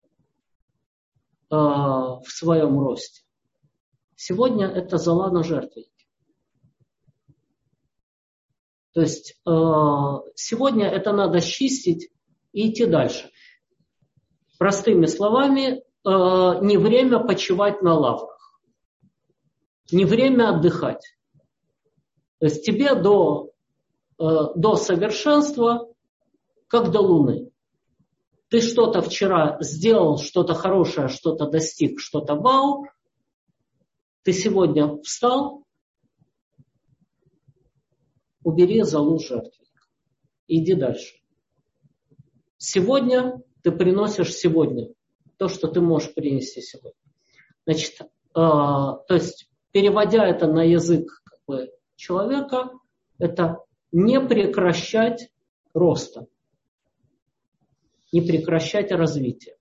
S1: в своем росте, сегодня это зала на жертвеннике. То есть сегодня это надо чистить и идти дальше. Простыми словами, не время почивать на лаврах, не время отдыхать. То есть тебе до, до совершенства, как до Луны. Ты что-то вчера сделал, что-то хорошее, что-то достиг, что-то вау. Ты сегодня встал, убери залу жертвенника. Иди дальше. Сегодня ты приносишь сегодня то, что ты можешь принести сегодня. Значит, э, то есть, переводя это на язык как бы, человека, это не прекращать роста, не прекращать развитие.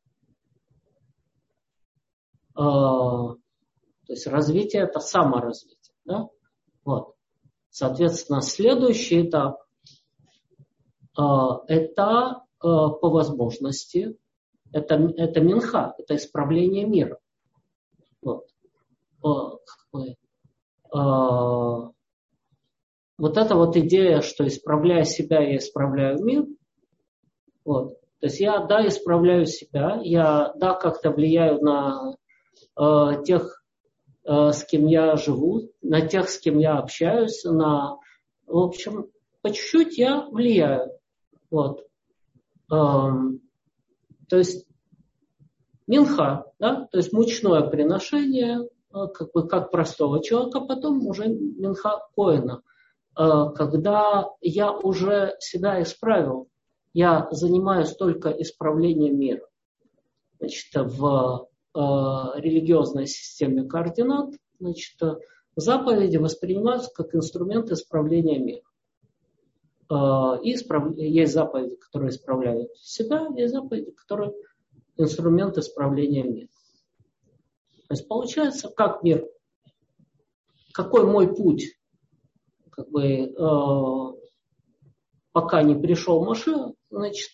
S1: Э, то есть, развитие – это саморазвитие. Да? Вот. Соответственно, следующий этап э, – это э, по возможности, это, это минха, это исправление мира. Вот. Э, э, вот эта вот идея, что исправляя себя, я исправляю мир. Вот. То есть я, да, исправляю себя, я, да, как-то влияю на э, тех, э, с кем я живу, на тех, с кем я общаюсь, на, в общем, по чуть-чуть я влияю. Вот. Эм, то есть минха, да, то есть мучное приношение, э, как бы как простого человека, потом уже минха коэна, э, когда я уже себя исправил. Я занимаюсь только исправлением мира. Значит, в э, религиозной системе координат, значит, заповеди воспринимаются как инструмент исправления мира. Э, и исправ... есть заповеди, которые исправляют себя, есть заповеди, которые инструмент исправления мира. То есть получается, как мир, какой мой путь, как бы, э, пока не пришел Машиах, значит,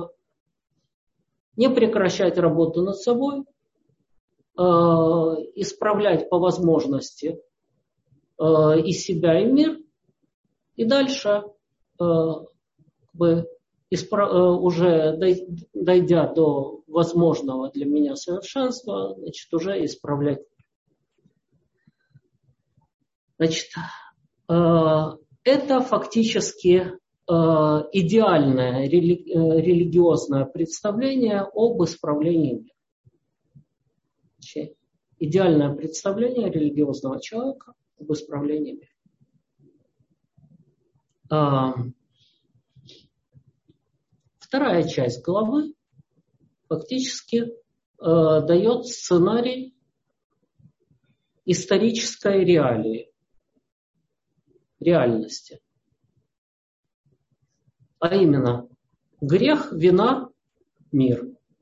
S1: не прекращать работу над собой, исправлять по возможности и себя, и мир, и дальше, как бы, уже дойдя до возможного для меня совершенства, значит, уже исправлять. Значит, это фактически идеальное рели- религиозное представление об исправлении мира. Идеальное представление религиозного человека об исправлении мира. Вторая часть главы фактически дает сценарий исторической реалии, реальности. А именно, грех, вина, мир.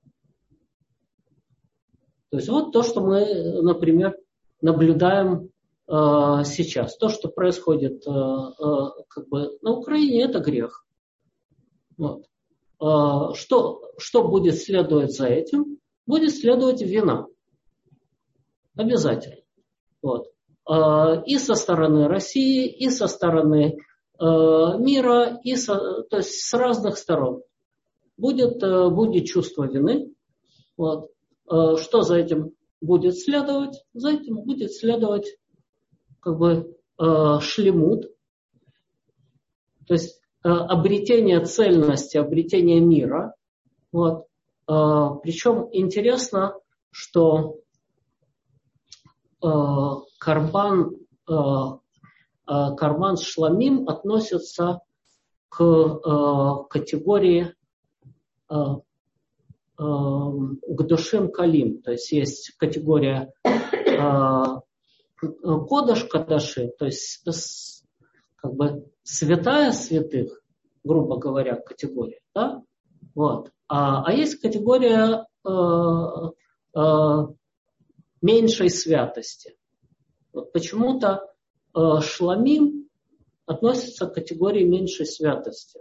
S1: То есть вот то, что мы, например, наблюдаем э, сейчас. То, что происходит э, э, как бы на Украине, это грех. Вот. Э, что, что будет следовать за этим? Будет следовать вина. Обязательно. Вот. Э, и со стороны России, и со стороны мира, и со, то есть с разных сторон. Будет, будет чувство вины. Вот. Что за этим будет следовать? За этим будет следовать как бы шлемут. То есть обретение цельности, обретение мира. Вот. Причем интересно, что карбан, карбан шламим относится к категории гдушим калим. То есть есть категория кодаш кадаши, то есть как бы святая святых, грубо говоря, категория, да? Вот. А, а есть категория э, э, меньшей святости. Вот почему-то э, шламим относится к категории меньшей святости.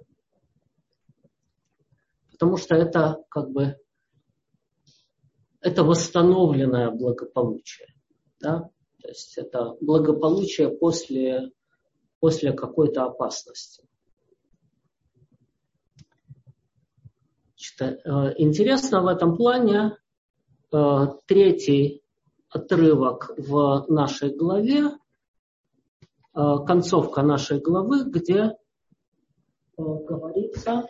S1: Потому что это как бы это восстановленное благополучие. Да? То есть это благополучие после, после какой-то опасности. Значит, интересно в этом плане третий отрывок в нашей главе, концовка нашей главы, где говорится,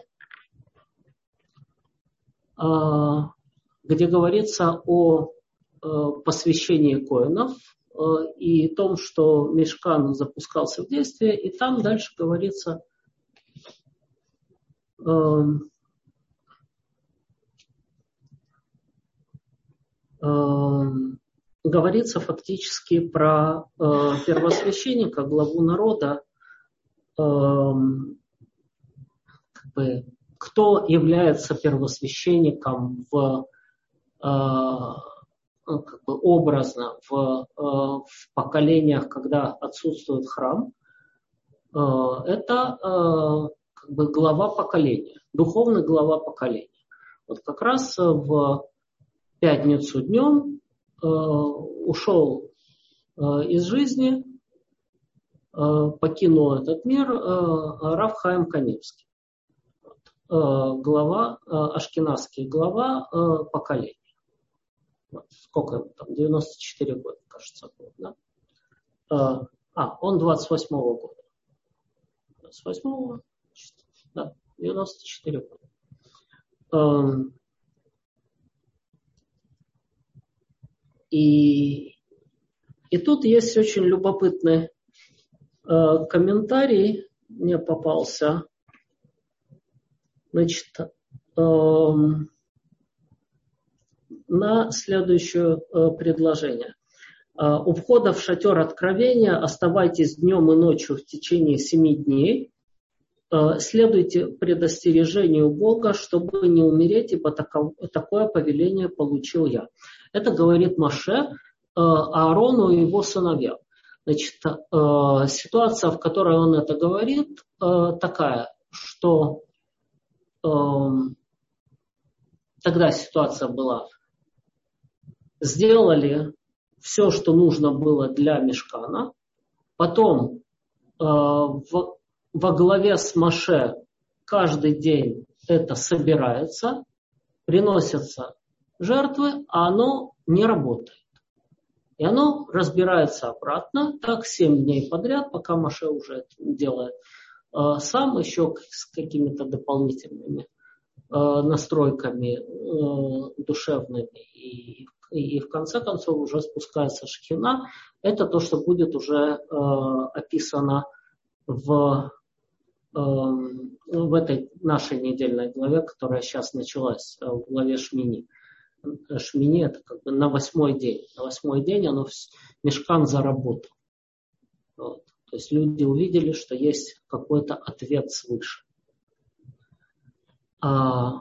S1: где говорится о посвящении коэнов и том, что мишкан запускался в действие, и там дальше говорится говорится фактически про э, первосвященника, главу народа, э, как бы, кто является первосвященником в, э, как бы образно в, э, в поколениях, когда отсутствует храм. Э, это э, как бы глава поколения, духовный глава поколения. Вот как раз в пятницу днем э, ушел э, из жизни, э, покинул этот мир э, Рав Хаим Каневский, э, глава, э, ашкеназский глава э, поколения. Вот, сколько ему там, девяносто четыре года, кажется, было, да? Э, а, он двадцать восьмого года. двадцать восьмого, да, девяносто четыре года. Э, И, и тут есть очень любопытный э, комментарий, мне попался. Значит, э, на следующее э, предложение. Э, у входа в шатер откровения оставайтесь днем и ночью в течение семи дней. Э, следуйте предостережению Бога, чтобы не умереть, ибо таков, такое повеление получил я. Это говорит Моше э, Аарону и его сыновьям. Значит, э, ситуация, в которой он это говорит, э, такая, что э, тогда ситуация была. Сделали все, что нужно было для мишкана. Потом э, в, во главе с Моше каждый день это собирается, приносятся жертвы, а оно не работает. И оно разбирается обратно, так семь дней подряд, пока Моше уже это делает э, сам, еще с какими-то дополнительными э, настройками э, душевными. И, и, и в конце концов уже спускается шхина. Это то, что будет уже э, описано в, э, в этой нашей недельной главе, которая сейчас началась, э, в главе Шмини. Шмини это как бы на восьмой день. На восьмой день оно мишкан заработал. Вот. То есть люди увидели, что есть какой-то ответ свыше. А,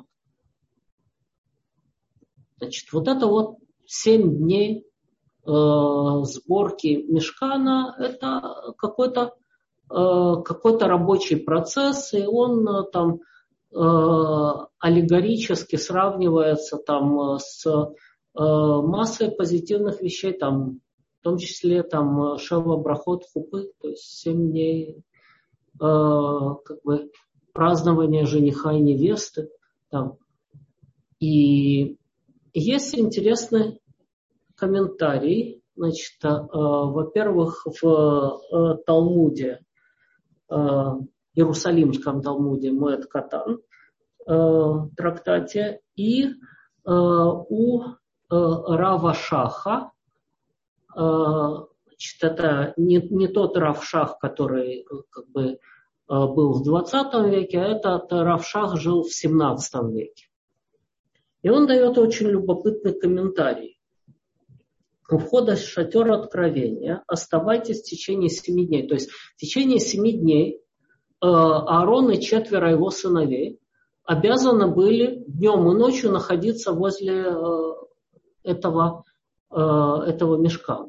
S1: значит, вот это вот семь дней э, сборки мишкана, это какой-то э, какой-то рабочий процесс, и он э, там аллегорически сравнивается там с э, массой позитивных вещей, там, в том числе там Шева Брахот Хупы, то есть семь дней э, как бы празднования жениха и невесты. Там. И есть интересный комментарий. Значит, э, во-первых, в э, Талмуде э, Иерусалимском Талмуде Моэд Катан трактате, и у Рава Шаха, значит, это не, не тот Рав Шах, который как бы был в двадцатом веке, а этот Рав Шах жил в семнадцатом веке. И он дает очень любопытный комментарий. У входа в шатер откровения оставайтесь в течение семи дней. То есть в течение семи дней Аарон и четверо его сыновей обязаны были днем и ночью находиться возле этого, этого мешка.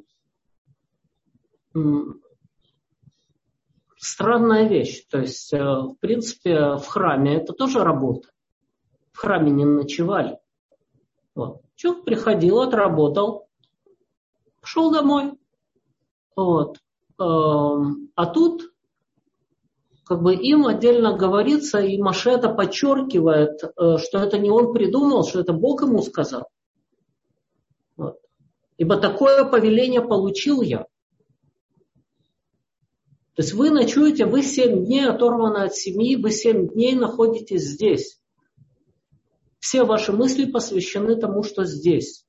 S1: Странная вещь. То есть, в принципе, в храме это тоже работа. В храме не ночевали. Вот. Человек приходил, отработал, шел домой. Вот. А тут как бы им отдельно говорится, и Моше это подчеркивает, что это не он придумал, что это Бог ему сказал. Вот. Ибо такое повеление получил я. То есть вы ночуете, вы семь дней оторваны от семьи, вы семь дней находитесь здесь. Все ваши мысли посвящены тому, что здесь.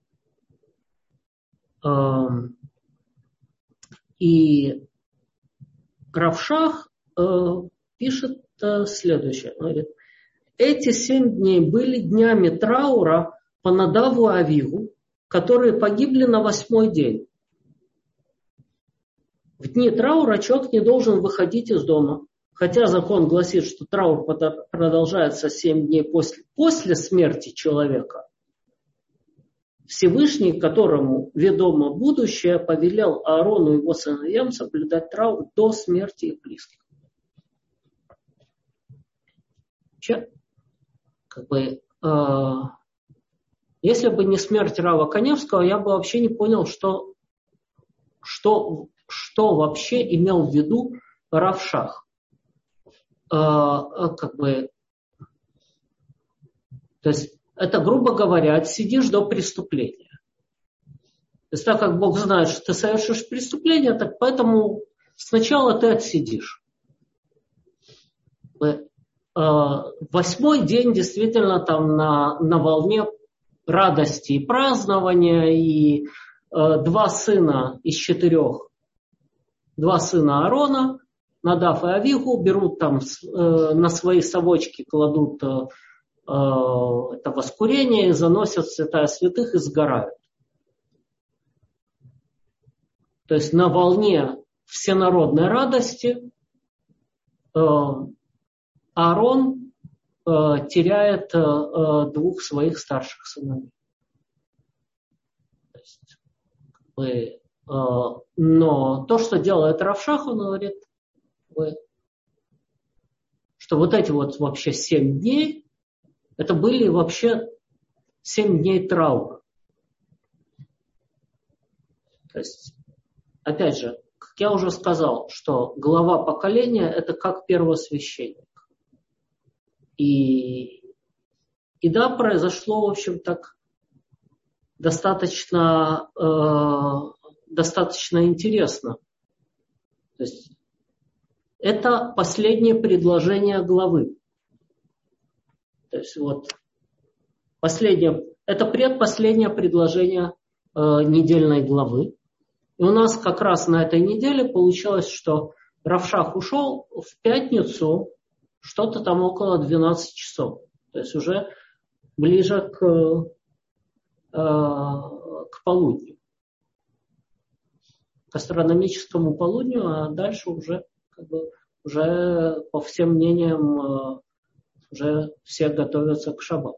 S1: И Рав Шах пишет следующее. Говорит, эти семь дней были днями траура по Надаву и Авигу, которые погибли на восьмой день. В дни траура человек не должен выходить из дома. Хотя закон гласит, что траур продолжается семь дней после, после смерти человека. Всевышний, которому ведомо будущее, повелел Аарону и его сыновьям соблюдать траур до смерти их близких. Че, как бы, э, если бы не смерть Рава Каневского, я бы вообще не понял, что, что, что вообще имел в виду Рав Шах. Э, как бы, то есть, это, грубо говоря, отсидишь до преступления. То есть, так как Бог знает, что ты совершишь преступление, так поэтому сначала ты отсидишь. Восьмой день действительно там на, на волне радости и празднования, и э, два сына из четырех, два сына Аарона, Надав и Авигу, берут там э, на свои совочки, кладут э, это воскурение, и заносят в святая святых и сгорают. То есть на волне всенародной радости э, Аарон э, теряет э, двух своих старших сыновей. То есть, э, э, но то, что делает Рав Шах, он говорит, э, что вот эти вот вообще семь дней, это были вообще семь дней траура. То есть, опять же, как я уже сказал, что глава поколения это как первосвященник. И, и да, произошло, в общем, так достаточно, э, достаточно интересно. То есть это последнее предложение главы. То есть вот последнее, это предпоследнее предложение э, недельной главы. И у нас как раз на этой неделе получилось, что Рав Шах ушел в пятницу, что-то там около двенадцати часов. То есть уже ближе к, э, к полудню. К астрономическому полудню, а дальше уже, как бы, уже по всем мнениям, э, уже все готовятся к шаббату.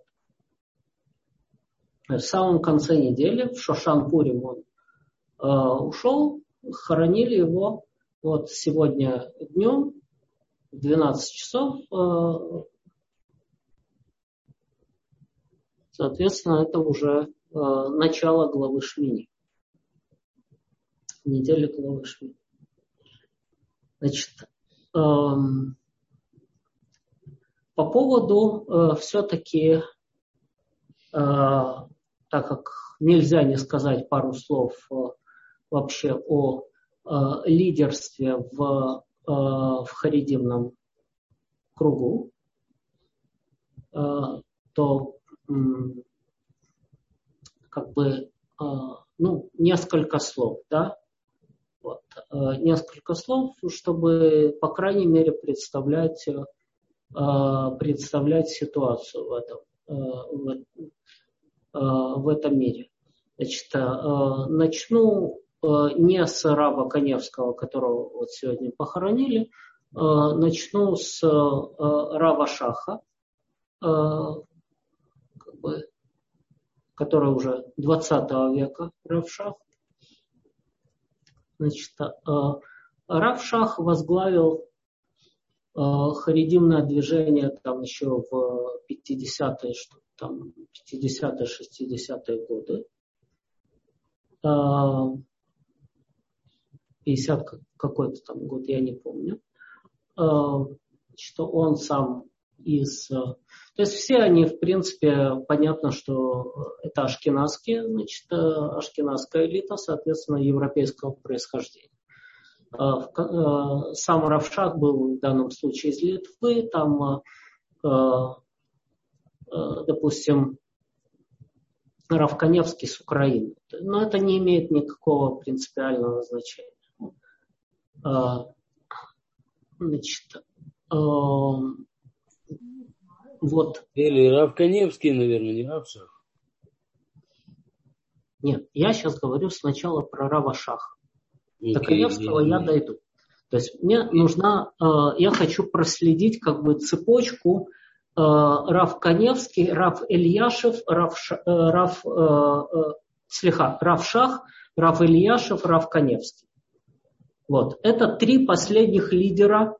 S1: В самом конце недели, в Шошан Пурим он э, ушел, хоронили его вот сегодня днем, в двенадцать часов, соответственно, это уже начало главы Шмини. Недели главы Шмини. Значит, по поводу все-таки, так как нельзя не сказать пару слов вообще о лидерстве в в харидимном кругу, то как бы ну, несколько слов, да, вот, несколько слов, чтобы, по крайней мере, представлять, представлять ситуацию в этом, в, в этом мире. Значит, начну не с раба Каневского, которого вот сегодня похоронили, начну с раба Шаха, как бы, который уже двадцатого века, Рав Шах. Значит, Рав Шах возглавил харидимное движение там еще в пятидесятые, что там пятидесятые, шестидесятые годы. пятьдесят какой-то там год, я не помню. Что он сам из... То есть все они, в принципе, понятно, что это ашкеназские, значит, ашкеназская элита, соответственно, европейского происхождения. Сам Рав Шах был в данном случае из Литвы, там, допустим, Рав Каневский с Украины. Но это не имеет никакого принципиального значения. Значит, вот.
S2: Или Рав Каневский, наверное, не Рав Шах.
S1: Нет, я сейчас говорю сначала про Рава Шаха. Okay, До Каневского yeah, yeah. я дойду. То есть мне нужна, я хочу проследить как бы цепочку Рав Каневский, Рав Ильяшев, Рав, Рав, слиха, Рав Шах, Рав Ильяшев, Рав Каневский. Вот. Это три последних лидера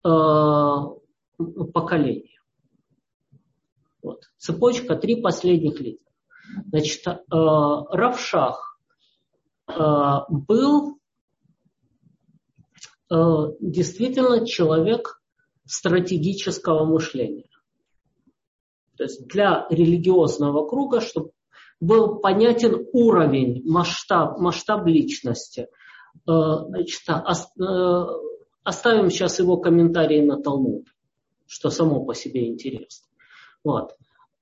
S1: поколения. Вот. Цепочка три последних лидера. Значит, Рав Шах был действительно человек стратегического мышления. То есть для религиозного круга, чтобы был понятен уровень, масштаб, масштаб личности. Значит, оставим сейчас его комментарии на Талмуд, что само по себе интересно. Вот.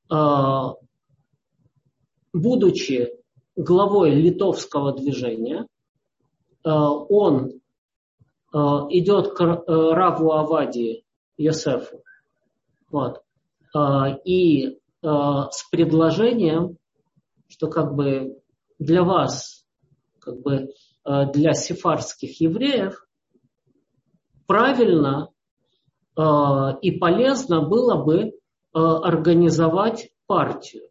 S1: Будучи главой литовского движения, он идет к Раву Авадии Йосефу, вот, и с предложением, что как бы для вас, как бы для сефардских евреев, правильно и полезно было бы организовать партию.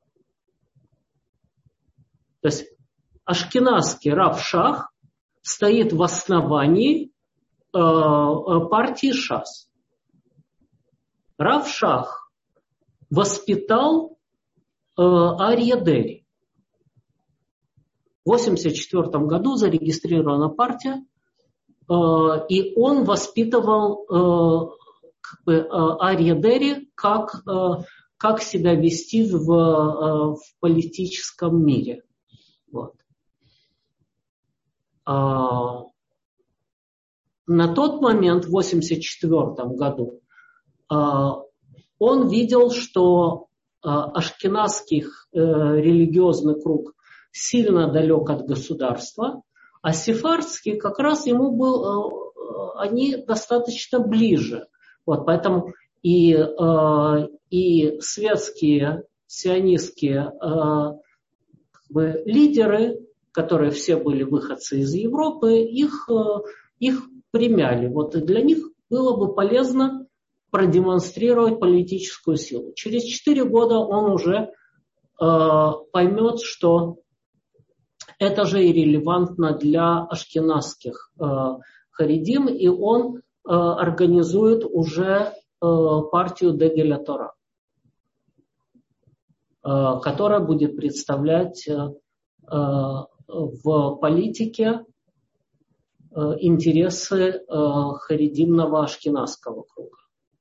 S1: То есть ашкеназский Рав Шах стоит в основании партии ШАС. Рав Шах воспитал Арье Дери. В восемьдесят четвёртом году зарегистрирована партия, и он воспитывал как бы, Арье Дери, как, как себя вести в, в политическом мире. Вот. На тот момент, в восемьдесят четвёртом году, он видел, что ашкеназский религиозный круг сильно далек от государства, а сефардский как раз ему был, они достаточно ближе. Вот, поэтому и, и светские, сионистские как бы, лидеры, которые все были выходцы из Европы, их, их примяли. Вот, и для них было бы полезно продемонстрировать политическую силу. Через четыре года он уже э, поймет, что это же и релевантно для ашкеназских э, харидим, и он э, организует уже э, партию Дегеля Тора, э, которая будет представлять э, в политике э, интересы э, харидимного ашкеназского круга.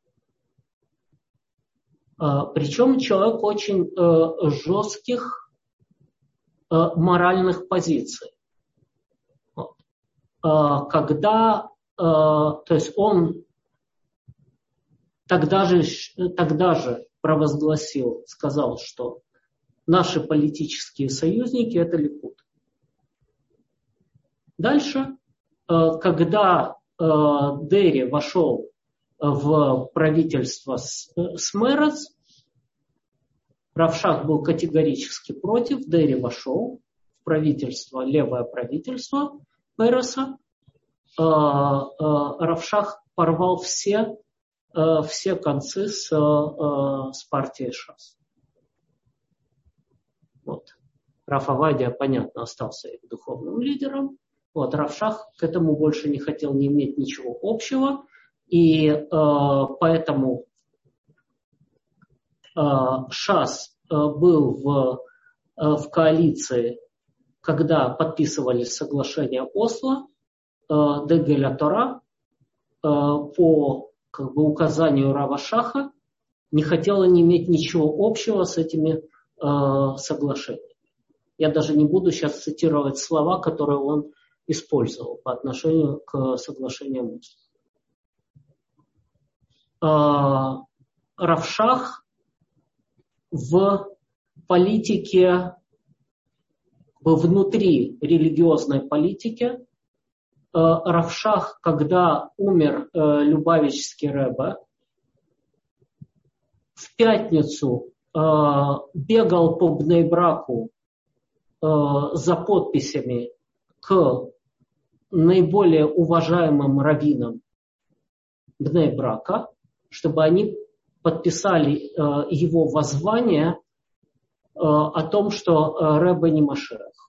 S1: Причем человек очень э, жестких э, моральных позиций. Вот. Э, когда, э, то есть он тогда же, тогда же провозгласил, сказал, что наши политические союзники – это Ликуд. Дальше, когда Дерри вошел в правительство с, с Мерец, Рав Шах был категорически против, Дерри вошел в правительство, левое правительство Переса. Рав Шах порвал все, все концы с, с партией ШАС. Вот. Рав Авадия, понятно, остался их духовным лидером. Вот. Рав Шах к этому больше не хотел не иметь ничего общего. И э, поэтому э, ШАС э, был в, э, в коалиции, когда подписывались соглашения Осло, э, Дегеля Тора, э, по как бы, указанию Рава Шаха, не хотела не иметь ничего общего с этими э, соглашениями. Я даже не буду сейчас цитировать слова, которые он использовал по отношению к соглашениям Осло. Рав Шах в политике, внутри религиозной политики, Рав Шах, когда умер Любавичский Ребе, в пятницу бегал по Бней-Браку за подписями к наиболее уважаемым раввинам Бней-Брака, чтобы они подписали э, его воззвание э, о том, что э, Ребе не Машиах.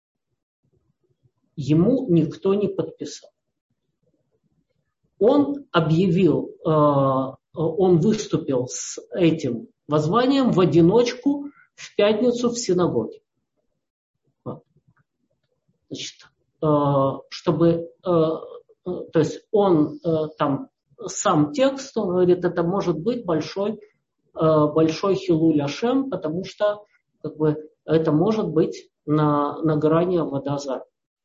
S1: Ему никто не подписал. Он объявил, э, он выступил с этим воззванием в одиночку в пятницу в синагоге. Вот. Значит, э, чтобы, э, то есть он э, там сам текст, он говорит, это может быть большой, большой хилуль Ашем, потому что как бы, это может быть на, на грани авода-зара.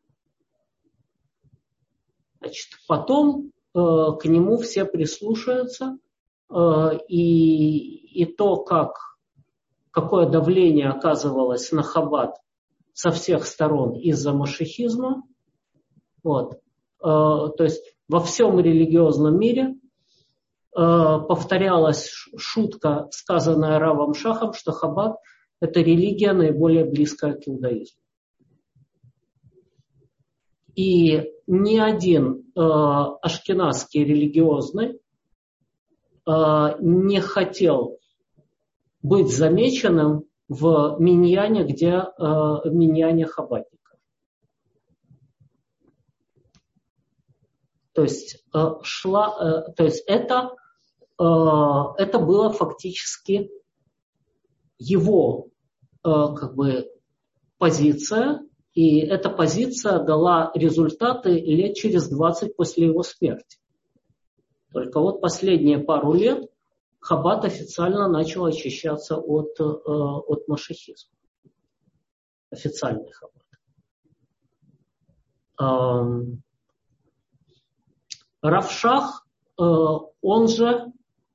S1: Значит, потом э, к нему все прислушаются, э, и, и то, как, какое давление оказывалось на Хаббат со всех сторон из-за машихизма, вот, э, то есть во всем религиозном мире э, повторялась шутка, сказанная Равом Шахом, что Хаббат – это религия наиболее близкая к иудаизму. И ни один э, ашкеназский религиозный э, не хотел быть замеченным в миньяне, где э, в миньяне хаббатников. То есть, э, шла, э, то есть это, э, это было фактически его э, как бы, позиция, и эта позиция дала результаты лет через двадцать после его смерти. Только вот последние пару лет Хаббат официально начал очищаться от, э, от машихизма. Официальный Хаббат. Э, Рав Шах, э, он же э,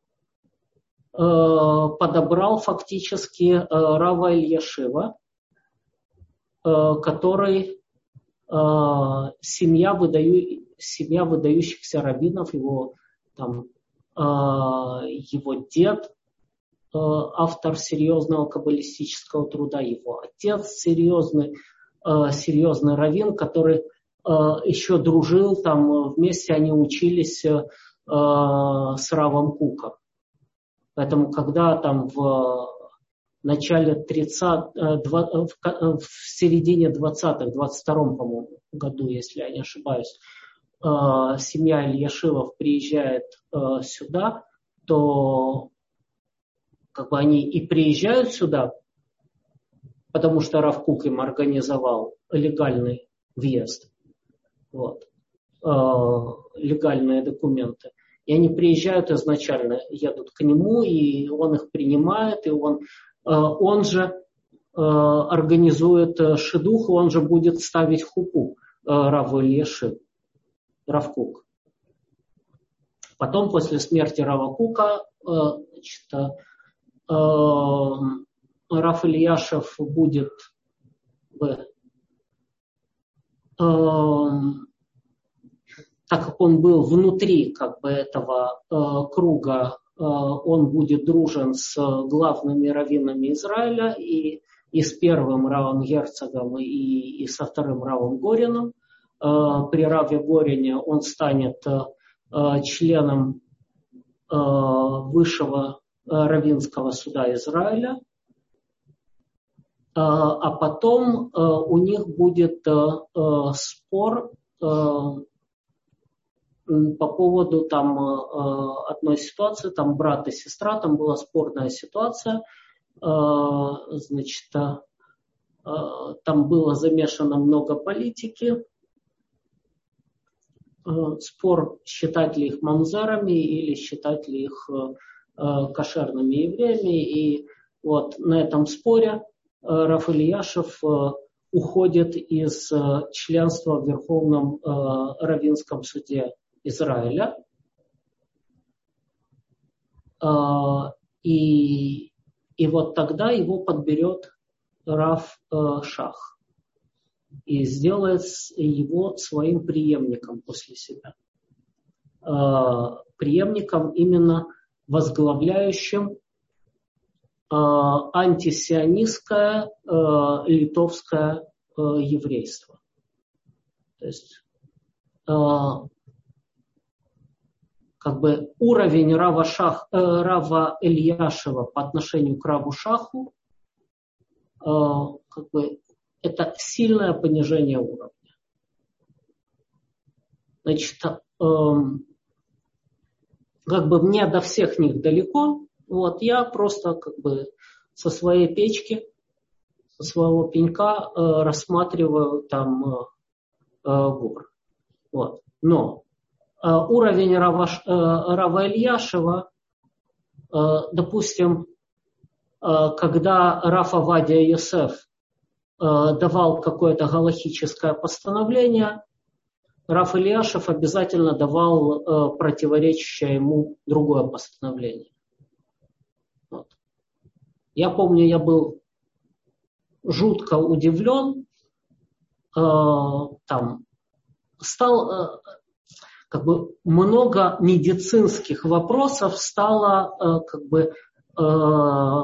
S1: подобрал фактически э, Рава Ильяшива, э, который э, семья, выдаю, семья выдающихся раввинов, его, там, э, его дед, э, автор серьезного каббалистического труда, его отец серьезный, э, серьезный раввин, который еще дружил, там вместе они учились э, с Равом Куком. Поэтому, когда там в начале тридцатых, в, в середине двадцатых, двадцать втором, по-моему, году, если я не ошибаюсь, э, семья Ильяшивов приезжает э, сюда, то как бы они и приезжают сюда, потому что Рав Кук им организовал легальный въезд. Вот, э, легальные документы. И они приезжают изначально, едут к нему, и он их принимает, и он, э, он же э, организует шидух, он же будет ставить хупу э, Раву Ильяшиву, Рав Кук. Потом, после смерти Рава Кука, значит, Рав Ильяшев будет, так как он был внутри как бы этого круга, он будет дружен с главными раввинами Израиля, и, и с первым Равом Герцогом, и, и со вторым Равом Горином. При Раве Горине он станет членом высшего раввинского суда Израиля. А потом у них будет спор по поводу там одной ситуации, там брат и сестра, там была спорная ситуация, значит, там было замешано много политики, спор, считать ли их мамзерами или считать ли их кошерными евреями, и вот на этом споре Рав Ильяшев уходит из членства в Верховном раввинском суде Израиля. И, и вот тогда его подберет Рав Шах и сделает его своим преемником после себя. Преемником именно возглавляющим антисионистское литовское еврейство. То есть как бы уровень Рава, Шах, э, Рава Ильяшева по отношению к Раву Шаху, э, как бы это сильное понижение уровня. Значит, э, как бы мне до всех них далеко, вот я просто как бы со своей печки, со своего пенька э, рассматриваю там э, э, гор. Вот. Но уровень Рава, Рава Ильяшева, допустим, когда Рав Овадия Йосеф давал какое-то галахическое постановление, Рав Ильяшев обязательно давал противоречащее ему другое постановление. Вот. Я помню, я был жутко удивлен, там стал... Как бы много медицинских вопросов стало э, как бы э,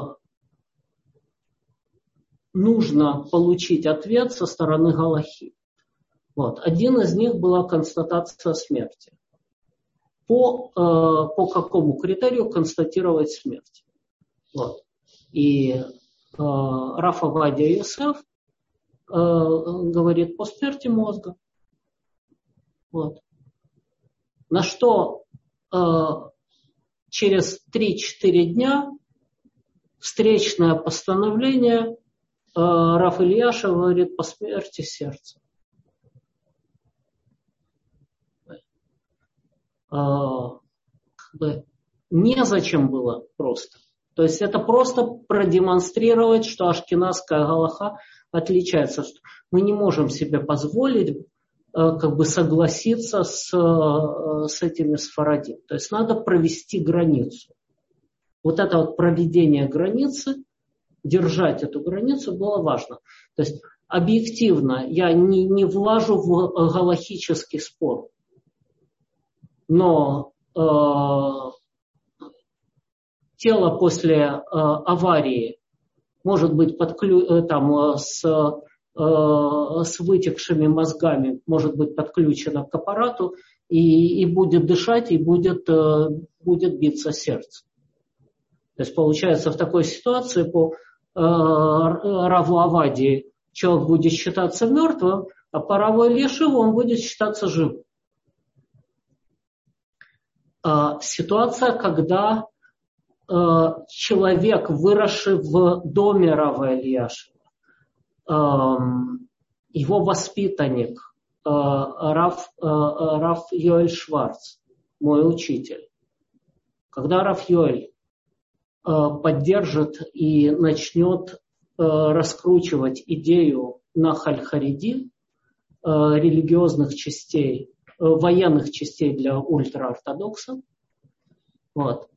S1: нужно получить ответ со стороны галахи. Вот. Один из них была констатация смерти. По, э, по какому критерию констатировать смерть? Вот. И э, Рав Овадия Йосеф э, говорит по смерти мозга. Вот. На что э, через три-четыре дня встречное постановление э, Рав Ильяшев говорит по смерти сердца. Э, как бы незачем было просто. То есть это просто продемонстрировать, что ашкеназская галаха отличается. Что мы не можем себе позволить как бы согласиться с, с этими сфарадим. То есть надо провести границу. Вот это вот проведение границы, держать эту границу было важно. То есть объективно я не, не влажу в галахический спор. Но э, тело после э, аварии может быть подклю, там, с... с вытекшими мозгами может быть подключена к аппарату и, и будет дышать, и будет, будет биться сердце. То есть получается в такой ситуации по э, Раву Овадии человек будет считаться мертвым, а по Раву Ильяшеву он будет считаться живым. Э, ситуация, когда э, человек, выросший в доме Рава Ильяшева, его воспитанник Рав, Рав Йоэль Шварц, мой учитель. Когда Рав Йоэль поддержит и начнет раскручивать идею Нахаль Хариди, религиозных частей, военных частей для ультраортодоксов, Вот.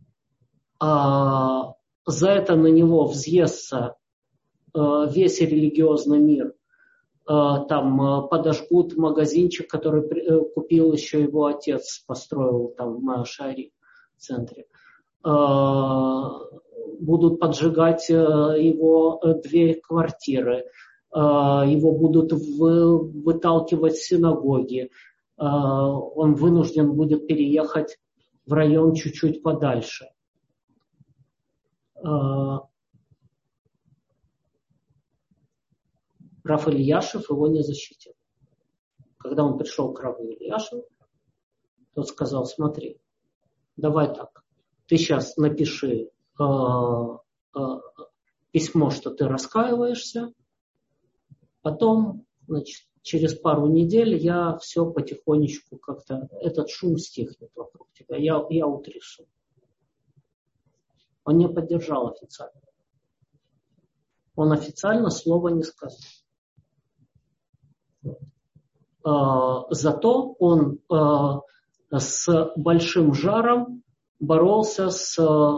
S1: А за это на него взъестся весь религиозный мир. Там подожгут магазинчик, который купил еще его отец, построил там в Маашари в центре. Будут поджигать его дверь квартиры, его будут выталкивать с синагоги, он вынужден будет переехать в район чуть-чуть подальше. Рав Ильяшев его не защитил. Когда он пришел к Раву Ильяшеву, тот сказал: смотри, давай так, ты сейчас напиши э, э, письмо, что ты раскаиваешься, потом, значит, через пару недель я все потихонечку как-то, этот шум стихнет вокруг тебя, я, я утрясу. Он не поддержал официально. Он официально слова не сказал. Зато он с большим жаром боролся с,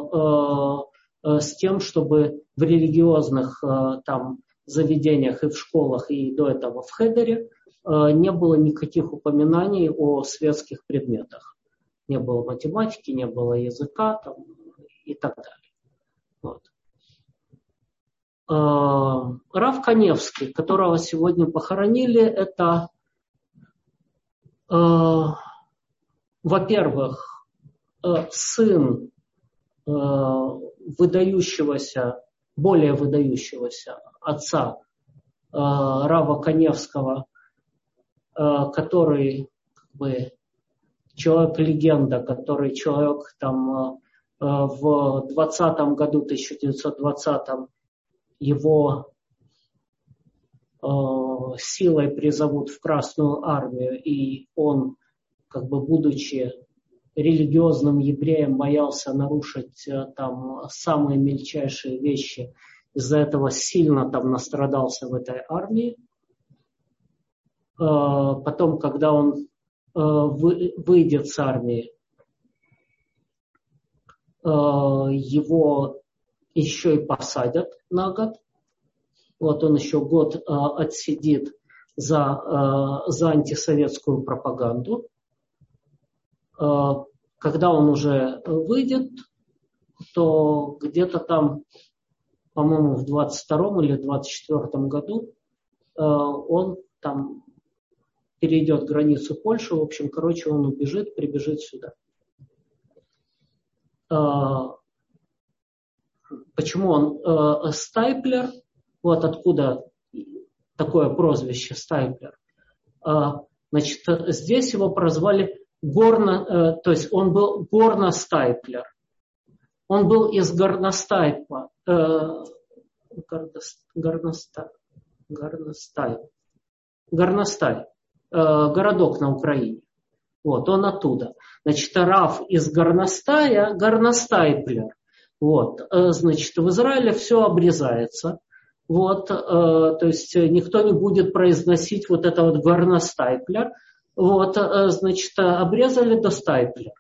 S1: с тем, чтобы в религиозных там заведениях и в школах, и до этого в хедере не было никаких упоминаний о светских предметах. Не было математики, не было языка там, и так далее. Вот. Рав Каневский, которого сегодня похоронили, это, э, во-первых, э, сын э, выдающегося, более выдающегося отца э, Рава Каневского, э, который как бы, человек-легенда, который человек там, э, в двадцатом году, тысяча девятьсот двадцатом, его э, силой призовут в Красную армию, и он, как бы будучи религиозным евреем, боялся нарушить э, там самые мельчайшие вещи, из-за этого сильно там настрадался в этой армии. Э, потом, когда он э, вы, выйдет с армии, э, его еще и посадят на год. Вот он еще год э, отсидит за, э, за антисоветскую пропаганду. Э, когда он уже выйдет, то где-то там, по-моему, в двадцать втором или двадцать четвёртом году э, он там перейдет границу Польши. В общем, короче, он убежит, прибежит сюда. Э, Почему он э, Стайплер? Вот откуда такое прозвище Стайплер. Э, значит, здесь его прозвали горно, э, то есть он был горностайплер. Он был из горностайпа. Э, горностай, горностай, горностай, э, городок на Украине. Вот, он оттуда. Значит, Рав из горностая, горностайплер. Вот, значит, в Израиле все обрезается. Вот, то есть никто не будет произносить вот это вот горностайплер. Вот, значит, обрезали до стайплер.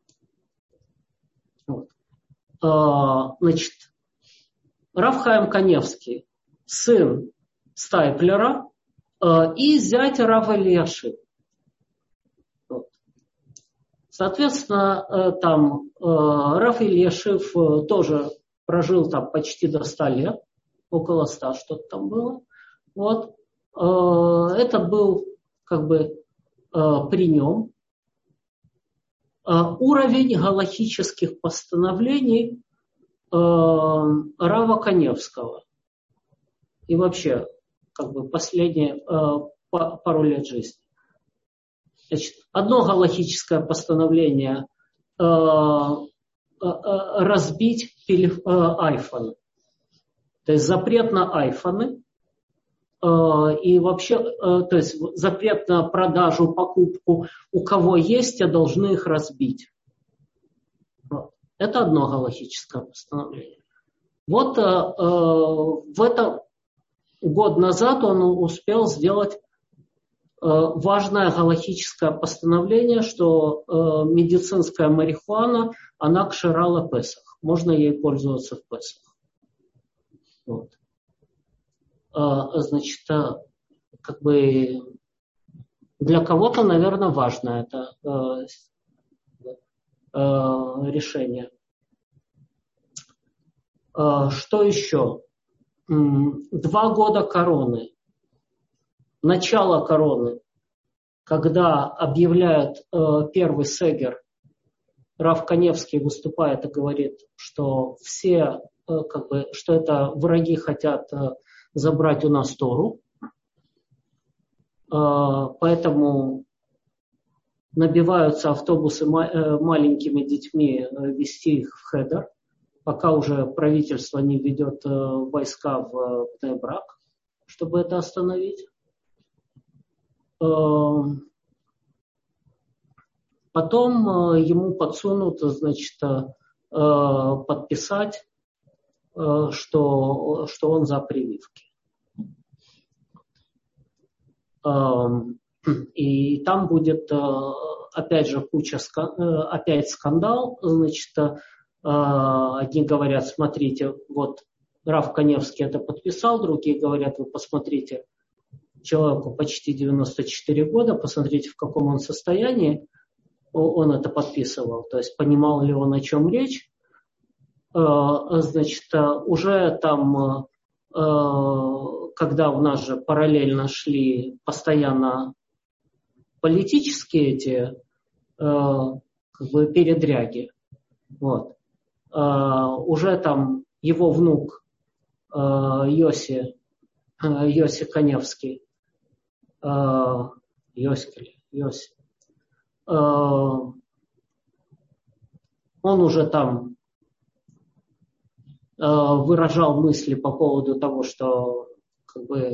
S1: Вот. Значит, Рав Хаим Каневский, сын Стайплера и зять Рава Ильяшева. Соответственно, там Рав Ильяшев тоже прожил там почти до ста лет, около ста что-то там было. Вот. Это был как бы при нем уровень галахических постановлений Рава Каневского. И вообще как бы последние пару лет жизни. Значит, одно галахическое постановление э, э, разбить пелеф, э, айфоны. То есть запрет на айфоны э, и вообще, э, то есть запрет на продажу, покупку. У кого есть, те должны их разбить. Вот. Это одно галахическое постановление. Вот э, э, в это год назад он успел сделать важное галахическое постановление, что медицинская марихуана, она кшера ле-песах. Можно ей пользоваться в Песах. Вот. Значит, как бы для кого-то, наверное, важно это решение. Что еще? Два года короны. Начало короны, когда объявляют первый сегер, Рав Каневский выступает и говорит, что все, как бы, что это враги хотят забрать у нас Тору, поэтому набиваются автобусы маленькими детьми везти их в хедер, пока уже правительство не ведет войска в Бней-Брак, чтобы это остановить. Потом ему подсунут, значит, подписать, что, что он за прививки. И там будет, опять же, куча, опять скандал. Значит, одни говорят, смотрите, вот Рав Каневский это подписал, другие говорят, вы посмотрите, человеку почти девяносто четыре года, посмотрите, в каком он состоянии он это подписывал, то есть понимал ли он, о чем речь. Значит, уже там, когда у нас же параллельно шли постоянно политические эти как бы передряги, вот, уже там его внук Йоси, Йоси Каневский, Йоси, Йоси, он уже там выражал мысли по поводу того, что как бы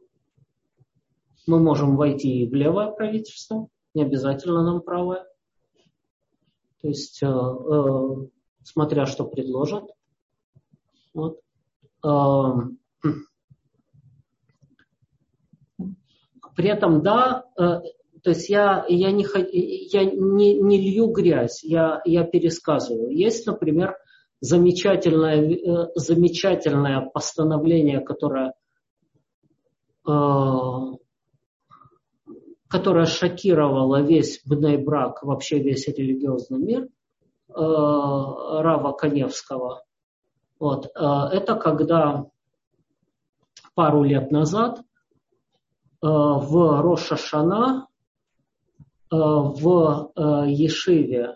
S1: мы можем войти в левое правительство, не обязательно нам правое. То есть, смотря что предложат. Вот. При этом, да, то есть я, я, не, я не, не лью грязь, я, я пересказываю. Есть, например, замечательное, замечательное постановление, которое, которое шокировало весь Бней-Брак, вообще весь религиозный мир, Рава Каневского. Вот. Это когда пару лет назад в Рош ха-Шана в Ешиве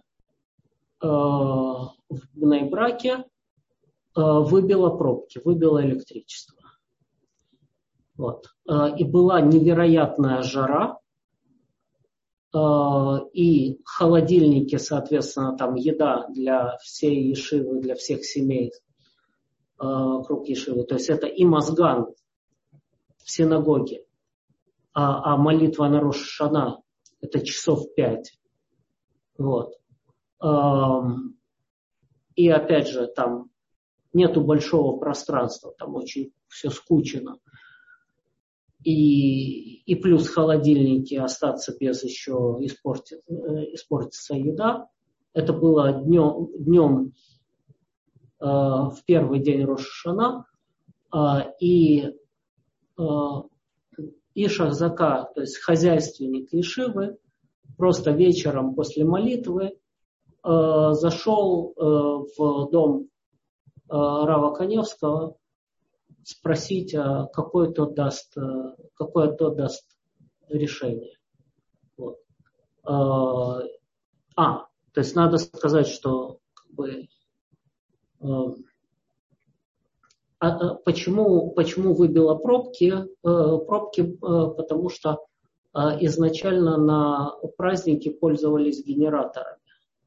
S1: в Бней-Браке выбило пробки, выбило электричество. Вот. И была невероятная жара, и холодильники, соответственно, там еда для всей Ешивы, для всех семей вокруг Ешивы. То есть это и мазган в синагоге, а, а молитва на Рош ха-Шана это часов пять. Вот. И опять же, там нету большого пространства, там очень все скучно. И, и плюс холодильники, остаться без еще испортит, испортится еда. Это было днем, днем э, в первый день Рош ха-Шана. Э, и э, Иш ах-Зака, то есть хозяйственник Ешивы, просто вечером после молитвы э, зашел э, в дом э, Рава Каневского спросить, а какое тот даст, какое тот даст решение. Вот. А, то есть надо сказать, что как бы, а, почему, почему выбило пробки? Пробки, потому что изначально на праздники пользовались генераторами.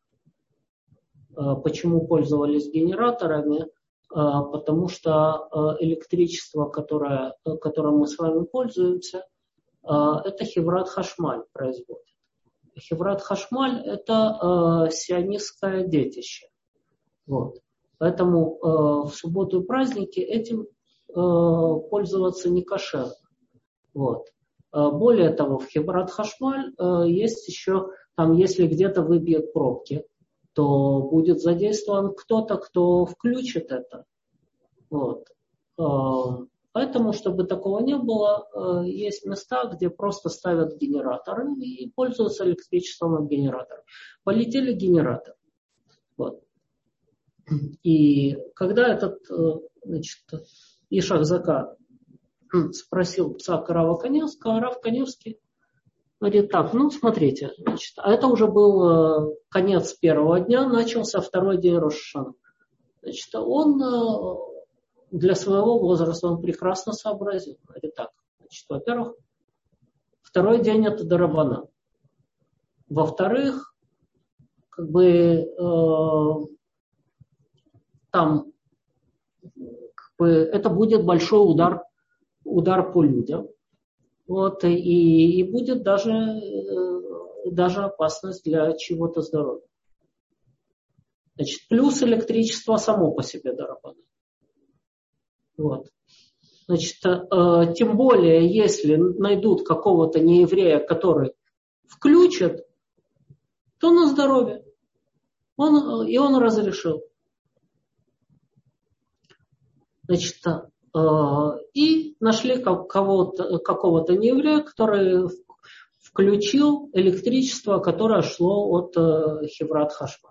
S1: Почему пользовались генераторами? Потому что электричество, которое, которым мы с вами пользуемся, это Хеврат Хашмаль производит. Хеврат Хашмаль это сионистское детище. Вот. Поэтому в субботу и праздники этим пользоваться не кошерно. Вот. Более того, в Хеврат Хашмаль есть еще, там, если где-то выбьют пробки, то будет задействован кто-то, кто включит это. Вот. Поэтому, чтобы такого не было, есть места, где просто ставят генераторы и пользуются электричеством от генератора. Полетели генераторы. Вот. И когда этот, значит, Ишах Зака спросил Псака Рава Каневского, а Рав Каневский говорит так, ну смотрите, значит, а это уже был конец первого дня, начался второй день Рош ха-Шана. Значит, он для своего возраста он прекрасно сообразил. Говорит так, значит, во-первых, второй день это дарабана. Во-вторых, как бы э, там как бы, это будет большой удар, удар по людям. Вот, и, и будет даже, э, даже опасность для чего-то здоровья. Значит, плюс электричество само по себе дарабана. Вот. Значит, э, тем более, если найдут какого-то нееврея, который включит, то на здоровье. Он, и он разрешил. Значит, э, и нашли кого-то, какого-то нееврея, который включил электричество, которое шло от э, Хеврат Хашмаль.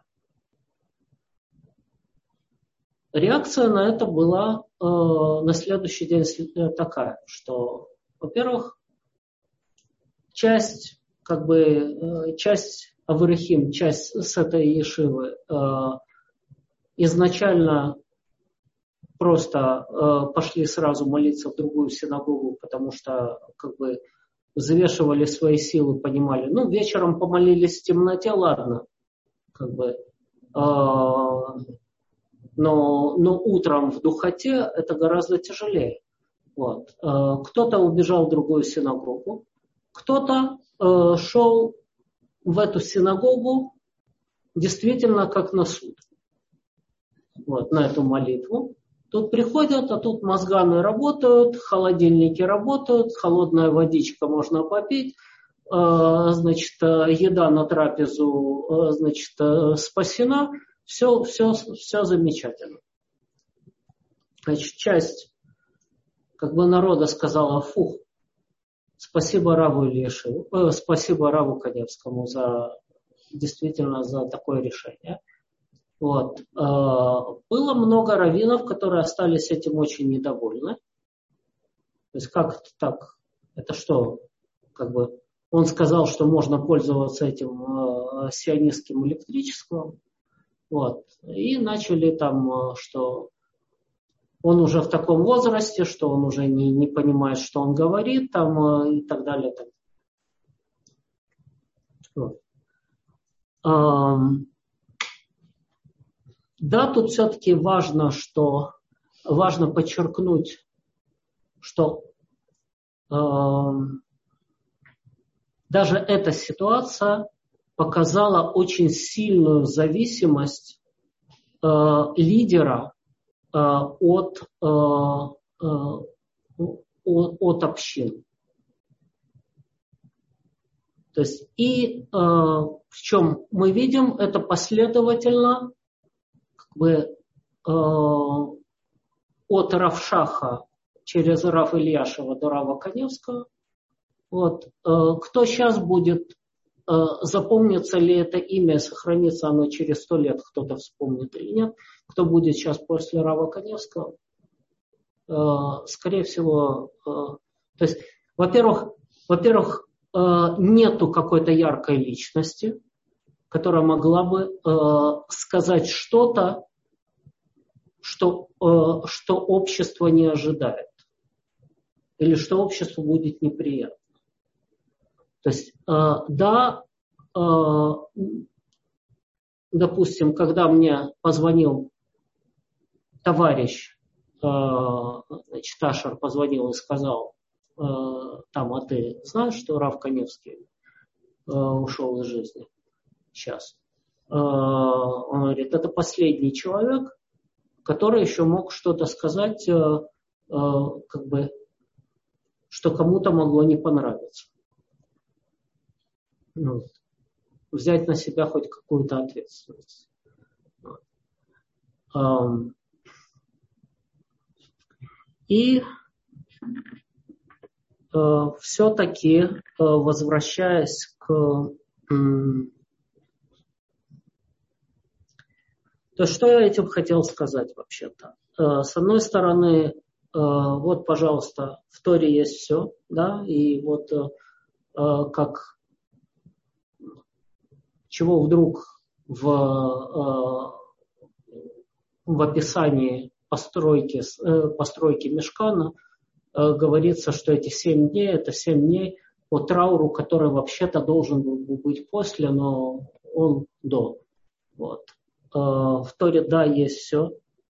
S1: Реакция на это была э, на следующий день такая, что, во-первых, часть, как бы, э, часть Аврахим, часть с этой ешивы э, изначально просто э, пошли сразу молиться в другую синагогу, потому что как бы взвешивали свои силы, понимали, ну, вечером помолились в темноте, ладно, как бы, э, Но, но утром в духоте это гораздо тяжелее. Вот. Кто-то убежал в другую синагогу, кто-то э, шел в эту синагогу действительно как на суд. Вот, на эту молитву. Тут приходят, а тут мозганы работают, холодильники работают, холодная водичка можно попить, э, значит, еда на трапезу, э, значит, спасена. Все, все, все замечательно. Значит, часть как бы народа сказала, фух, спасибо Раву Ильяшеву, э, спасибо Раву Каневскому за действительно за такое решение. Вот. Э, было много раввинов, которые остались этим очень недовольны. То есть как это так? Это что? Как бы он сказал, что можно пользоваться этим э, сионистским электричеством. Вот. И начали там, что он уже в таком возрасте, что он уже не, не понимает, что он говорит, там, и так далее. Так. Вот. Да, тут все-таки важно, что, важно подчеркнуть, что даже эта ситуация показала очень сильную зависимость э, лидера э, от, э, э, от, от общин. То есть и э, в чем мы видим, это последовательно как бы, э, от Равшаха через Рав Ильяшева до Рава Каневского. Вот, э, кто сейчас будет запомнится ли это имя, сохранится оно через сто лет, кто-то вспомнит или нет. Кто будет сейчас после Рава Каневского? Скорее всего, то есть, во-первых, во-первых, нету какой-то яркой личности, которая могла бы сказать что-то, что, что общество не ожидает. Или что обществу будет неприятно. То есть, да, допустим, когда мне позвонил товарищ, значит, Ашер позвонил и сказал, там, а ты знаешь, что Рав Каневский ушел из жизни сейчас? Он говорит, это последний человек, который еще мог что-то сказать, как бы, что кому-то могло не понравиться. Ну, взять на себя хоть какую-то ответственность. И все-таки, возвращаясь к... То что я этим хотел сказать вообще-то? С одной стороны, вот, пожалуйста, в Торе есть все, да, и вот как чего вдруг в, в описании постройки, постройки мишкана говорится, что эти семь дней, это семь дней по трауру, который вообще-то должен был быть после, но он до. Вот. В Торе, да, есть все.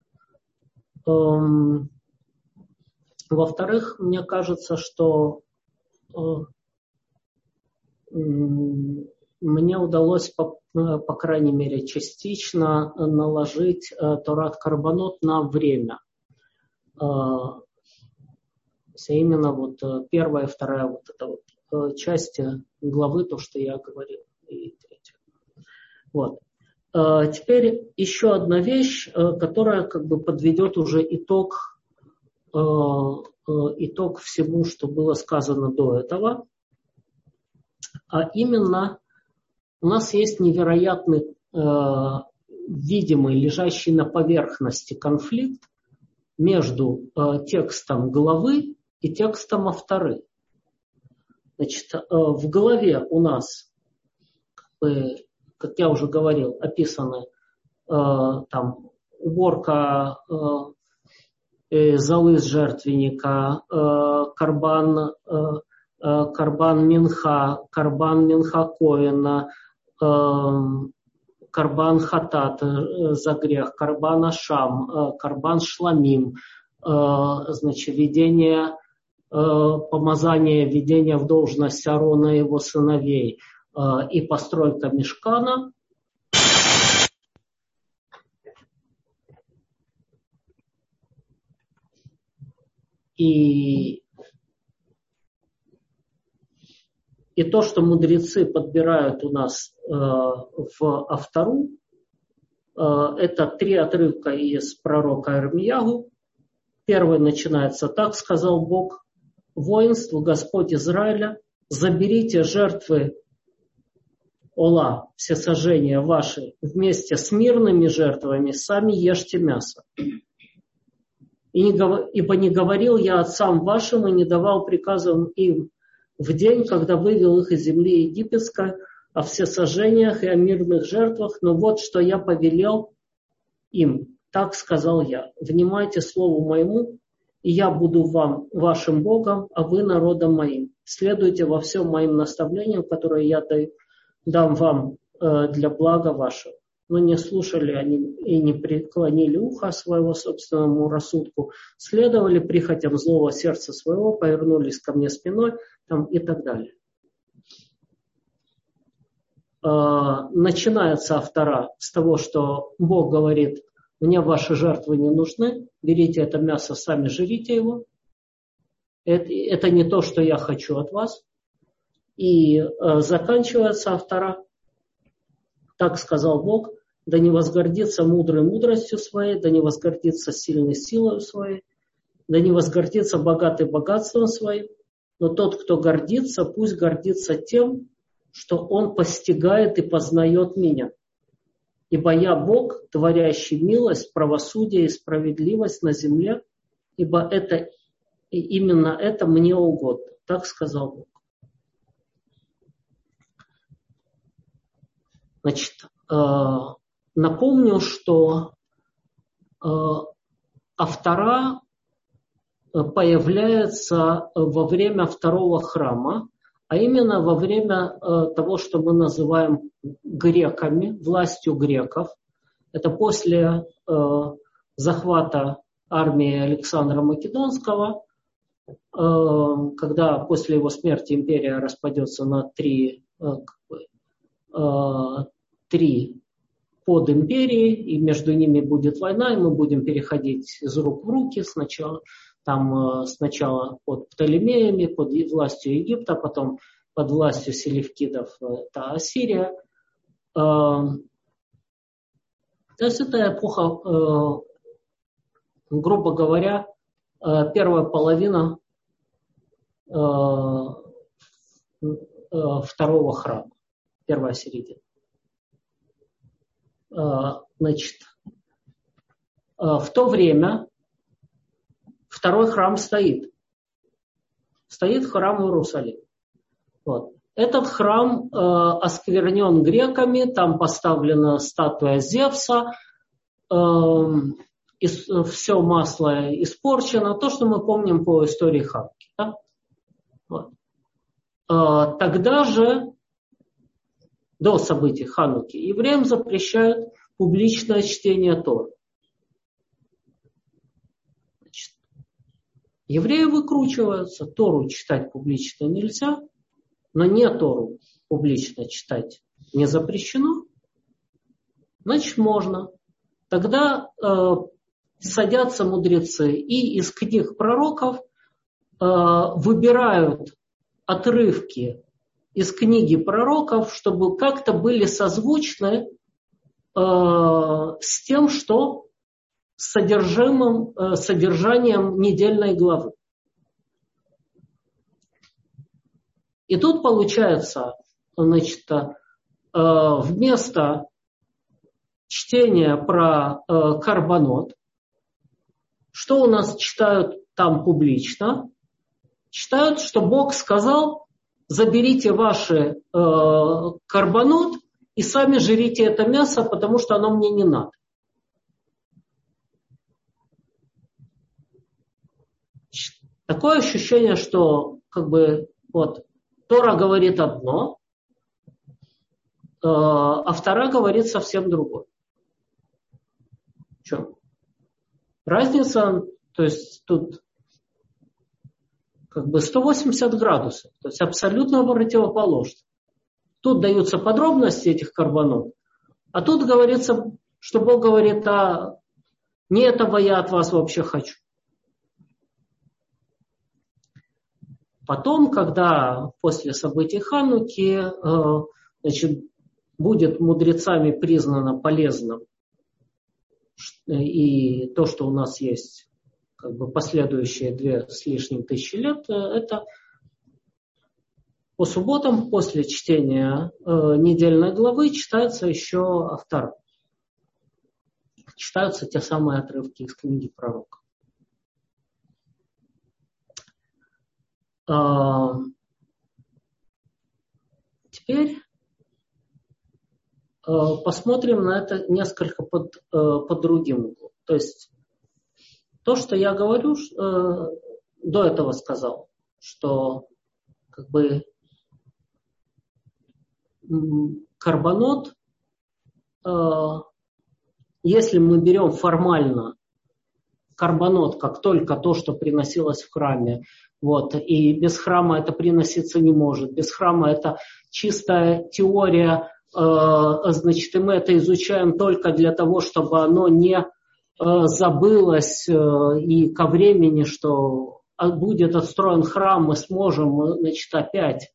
S1: Во-вторых, мне кажется, что мне удалось, по, по крайней мере, частично наложить Торат Карбонот на время. Именно вот первая и вторая вот эта вот части главы, то, что я говорил, и третья. Вот. Теперь еще одна вещь, которая как бы подведет уже итог, итог всему, что было сказано до этого. А именно, у нас есть невероятный, видимый, лежащий на поверхности конфликт между текстом главы и текстом авторы. Значит, в главе у нас, как я уже говорил, описаны там уборка золы с жертвенника, карбан, карбан минха, карбан минха коэна, карбан хатат за грех, карбан ашам, карбан шламим, значит, ведение помазание, введение в должность Аарона и его сыновей и постройка мишкана. И, и то, что мудрецы подбирают у нас э, в автору, э, это три отрывка из пророка Ирмиягу. Первый начинается: «Так сказал Бог, воинству Господь Израиля, заберите жертвы ола, всесожжения ваши, вместе с мирными жертвами, сами ешьте мясо. И не, ибо не говорил я отцам вашим и не давал приказов им в день, когда вывел их из земли египетской, о всесожжениях и о мирных жертвах, но вот что я повелел им, так сказал я. Внимайте слову моему, и я буду вам, вашим Богом, а вы народом моим. Следуйте во всем моим наставлениям, которые я даю, дам вам э, для блага вашего». Но не слушали они и не преклонили ухо своего собственному рассудку, следовали прихотям злого сердца своего, повернулись ко мне спиной там, и так далее. Э, начинается автора с того, что Бог говорит: мне ваши жертвы не нужны, берите это мясо, сами жрите его. Это, это не то, что я хочу от вас. И э, заканчивается автора: так сказал Бог, да не возгордится мудрой мудростью своей, да не возгордится сильной силой своей, да не возгордится богатый богатством своим, но тот, кто гордится, пусть гордится тем, что он постигает и познает меня. Ибо я Бог, творящий милость, правосудие и справедливость на земле, ибо это, и именно это мне угодно. Так сказал Бог. Значит, напомню, что автора появляется во время второго храма, а именно во время того, что мы называем греками, властью греков. Это после захвата армии Александра Македонского, когда после его смерти империя распадется на три, три подимперии, и между ними будет война, и мы будем переходить из рук в руки. Сначала, там сначала под Птолемеями, под властью Египта, потом под властью селевкидов, это Ассирия. То есть это эпоха, грубо говоря, первая половина второго храма, первая середина. Значит, в то время второй храм стоит. Стоит храм Иерусалим. Вот. Этот храм э, осквернен греками, там поставлена статуя Зевса, э, и все масло испорчено, то, что мы помним по истории Хануки. Да? Вот. Э, тогда же, до событий Хануки, евреям запрещают публичное чтение Торы. Значит, евреи выкручиваются, Тору читать публично нельзя, но не Тору публично читать не запрещено, значит можно. Тогда э, садятся мудрецы и из книг пророков э, выбирают отрывки из книги пророков, чтобы как-то были созвучны э, с тем, что с содержимым, э, содержанием недельной главы. И тут получается, значит, вместо чтения про карбонот, что у нас читают там публично? Читают, что Бог сказал: заберите ваши карбонот и сами жрите это мясо, потому что оно мне не надо. Такое ощущение, что как бы вот Тора говорит одно, а вторая говорит совсем другое. В чем? Разница, то есть тут как бы сто восемьдесят градусов, то есть абсолютно противоположно. Тут даются подробности этих карбонот, а тут говорится, что Бог говорит: а не этого я от вас вообще хочу. Потом, когда после событий Хануки, значит, будет мудрецами признано полезным и то, что у нас есть как бы последующие две с лишним тысячи лет, это по субботам после чтения недельной главы читается еще автор. Читаются те самые отрывки из книги пророка. Теперь посмотрим на это несколько под, под другим углом. То есть то, что я говорю, до этого сказал, что как бы карбонот, если мы берем формально карбонот как только то, что приносилось в храме, вот, и без храма это приноситься не может. Без храма это чистая теория, э, значит, и мы это изучаем только для того, чтобы оно не э, забылось э, и ко времени, что будет отстроен храм, мы сможем, значит, опять,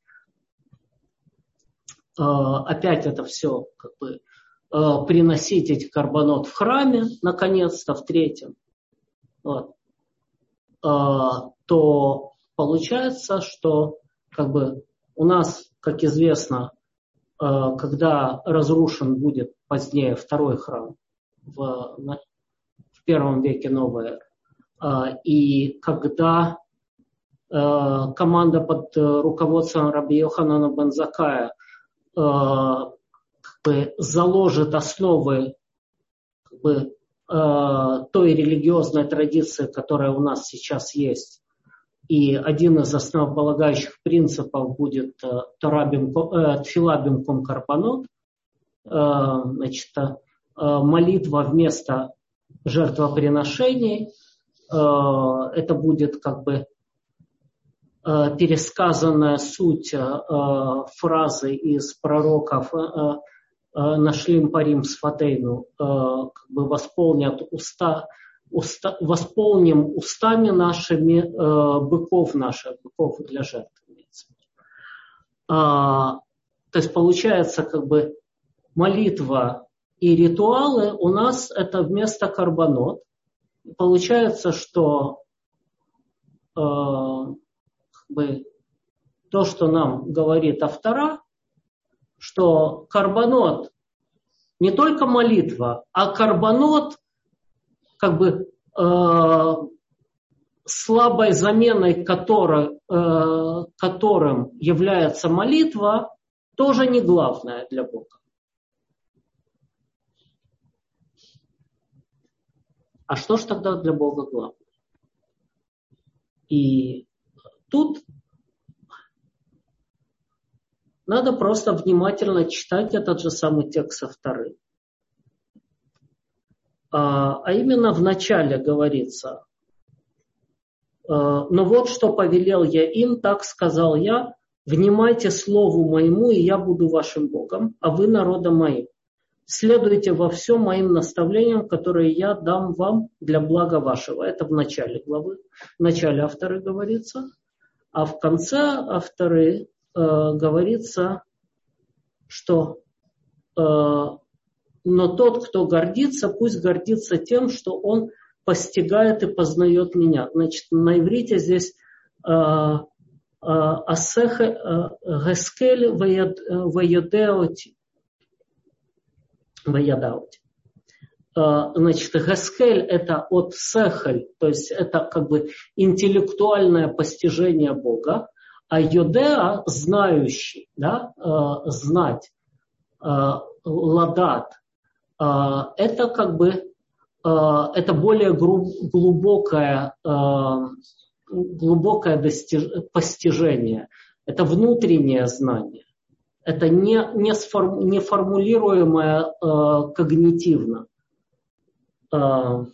S1: э, опять это все как бы, э, приносить эти карбонот в храме, наконец-то, в третьем. Вот. Э, то получается, что как бы у нас, как известно, когда разрушен будет позднее второй храм в, в первом веке новой эры, и когда команда под руководством раби Йоханана бен Заккая как бы заложит основы как бы, той религиозной традиции, которая у нас сейчас есть, и один из основополагающих принципов будет тфила бимком карбонот, значит, молитва вместо жертвоприношений. Это будет как бы пересказанная суть фразы из пророков «Нашлим парим сфатейну», как бы восполнят уста уста, восполним устами нашими э, быков наших, быков для жертв. А, то есть получается как бы молитва и ритуалы у нас это вместо карбонот. Получается, что э, как бы, то, что нам говорит автора, что карбонот не только молитва, а карбонот как бы э, слабой заменой которой, э, которым является молитва, тоже не главное для Бога. А что ж тогда для Бога главное? И тут надо просто внимательно читать этот же самый текст со вторым. А, а именно в начале говорится: «Но вот что повелел я им, так сказал я, внимайте слову моему, и я буду вашим Богом, а вы народом моим. Следуйте во всем моим наставлениям, которые я дам вам для блага вашего». Это в начале главы, в начале авторы говорится, а в конце авторы э, говорится, что э, но тот, кто гордится, пусть гордится тем, что он постигает и познает меня. Значит, на иврите здесь асехе гескель ваядеоти. Ваядаути. Значит, гескель это от сехель, то есть это как бы интеллектуальное постижение Бога, а йодеа знающий, да, знать, ладат, это как бы это более глубокое, глубокое достиж... постижение. Это внутреннее знание. Это не, не, сформ... не формулируемое э, когнитивно. Э,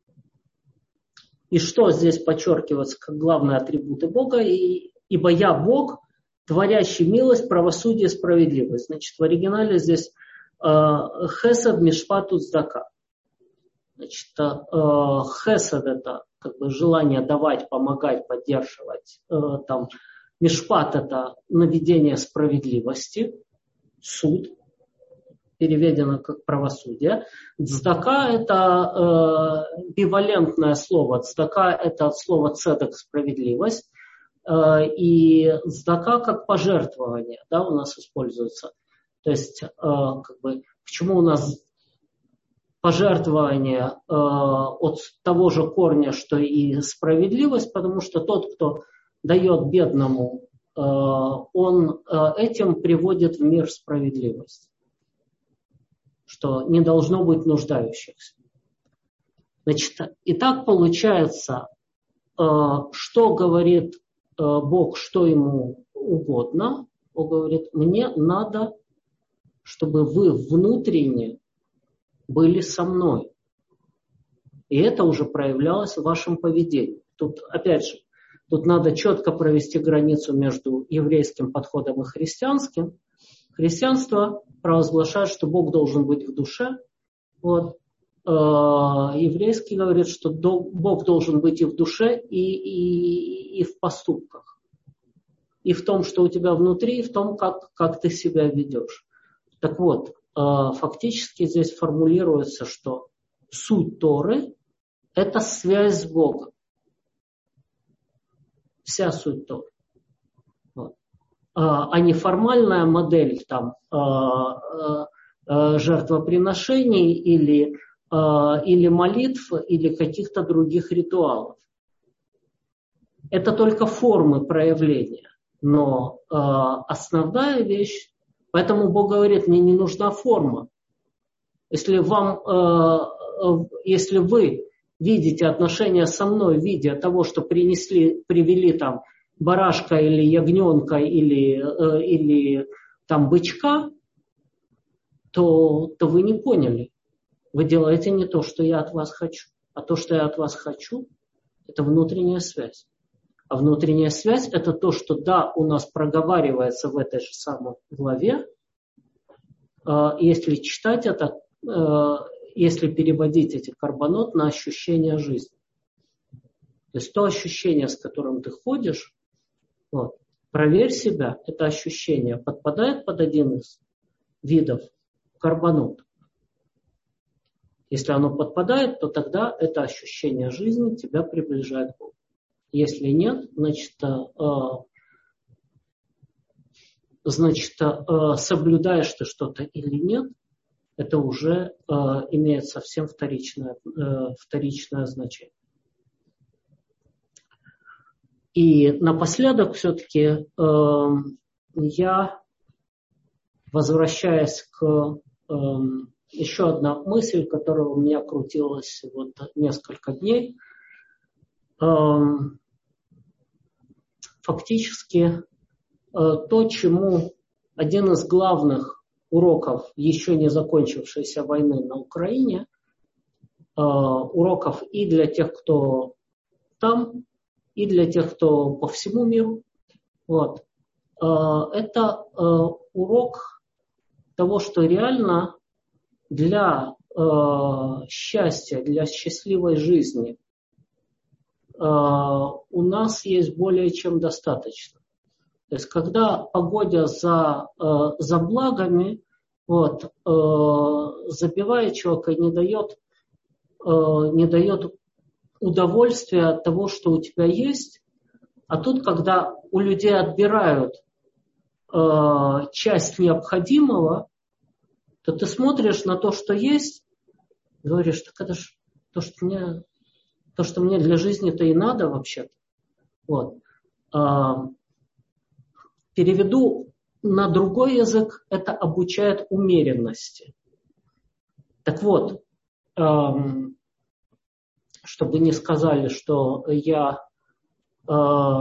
S1: и что здесь подчеркивается как главные атрибуты Бога? И, ибо я Бог, творящий милость, правосудие, справедливость. Значит, в оригинале здесь э, хесед, мишпат, цдака. Значит, э, хесед это как бы желание давать, помогать, поддерживать. Э, там, мишпат это наведение справедливости, суд, переведено как правосудие. Цдака это э, бивалентное слово. Цдака это от слова цедек, справедливость. Э, и цдака как пожертвование, да, у нас используется. То есть, э, как бы, почему у нас пожертвование э, от того же корня, что и справедливость, потому что тот, кто дает бедному, э, он э, этим приводит в мир справедливость, что не должно быть нуждающихся. Значит, и так получается, э, что говорит э, Бог, что ему угодно. Он говорит: мне надо, чтобы вы внутренне были со мной. И это уже проявлялось в вашем поведении. Тут, опять же, тут надо четко провести границу между еврейским подходом и христианским. Христианство провозглашает, что Бог должен быть в душе. Вот. Еврейский говорит, что Бог должен быть и в душе, и, и, и в поступках. И в том, что у тебя внутри, и в том, как, как ты себя ведешь. Так вот, фактически здесь формулируется, что суть Торы – это связь с Богом. Вся суть Торы. Вот. А не формальная модель там, жертвоприношений или, или молитв, или каких-то других ритуалов. Это только формы проявления. Но основная вещь. Поэтому Бог говорит: мне не нужна форма. Если, вам, э, если вы видите отношения со мной в виде того, что принесли, привели там барашка или ягненка или, э, или там бычка, то, то вы не поняли. Вы делаете не то, что я от вас хочу. А то, что я от вас хочу, это внутренняя связь. А внутренняя связь – это то, что да, у нас проговаривается в этой же самой главе. Если читать это, если переводить эти карбонот на ощущение жизни. То есть то ощущение, с которым ты ходишь, вот, проверь себя, это ощущение подпадает под один из видов карбонот. Если оно подпадает, то тогда это ощущение жизни тебя приближает к Богу. Если нет, значит, значит соблюдаешь ты что-то или нет, это уже имеет совсем вторичное, вторичное значение. И напоследок все-таки э, я, возвращаясь к э, еще одна мысль, которая у меня крутилась вот несколько дней, э, фактически э, то, чему один из главных уроков еще не закончившейся войны на Украине, э, уроков и для тех, кто там, и для тех, кто по всему миру. Вот. Это урок того, что реально для счастья, для счастливой жизни у нас есть более чем достаточно. То есть, когда погодя за, за благами, вот, забивает человека и не дает, не дает удовольствие от того, что у тебя есть, а тут, когда у людей отбирают э, часть необходимого, то ты смотришь на то, что есть, говоришь, так это ж то, что мне, то, что мне для жизни-то и надо вообще-то. Вот. Э, переведу на другой язык, это обучает умеренности. Так вот, э, чтобы не сказали, что я э,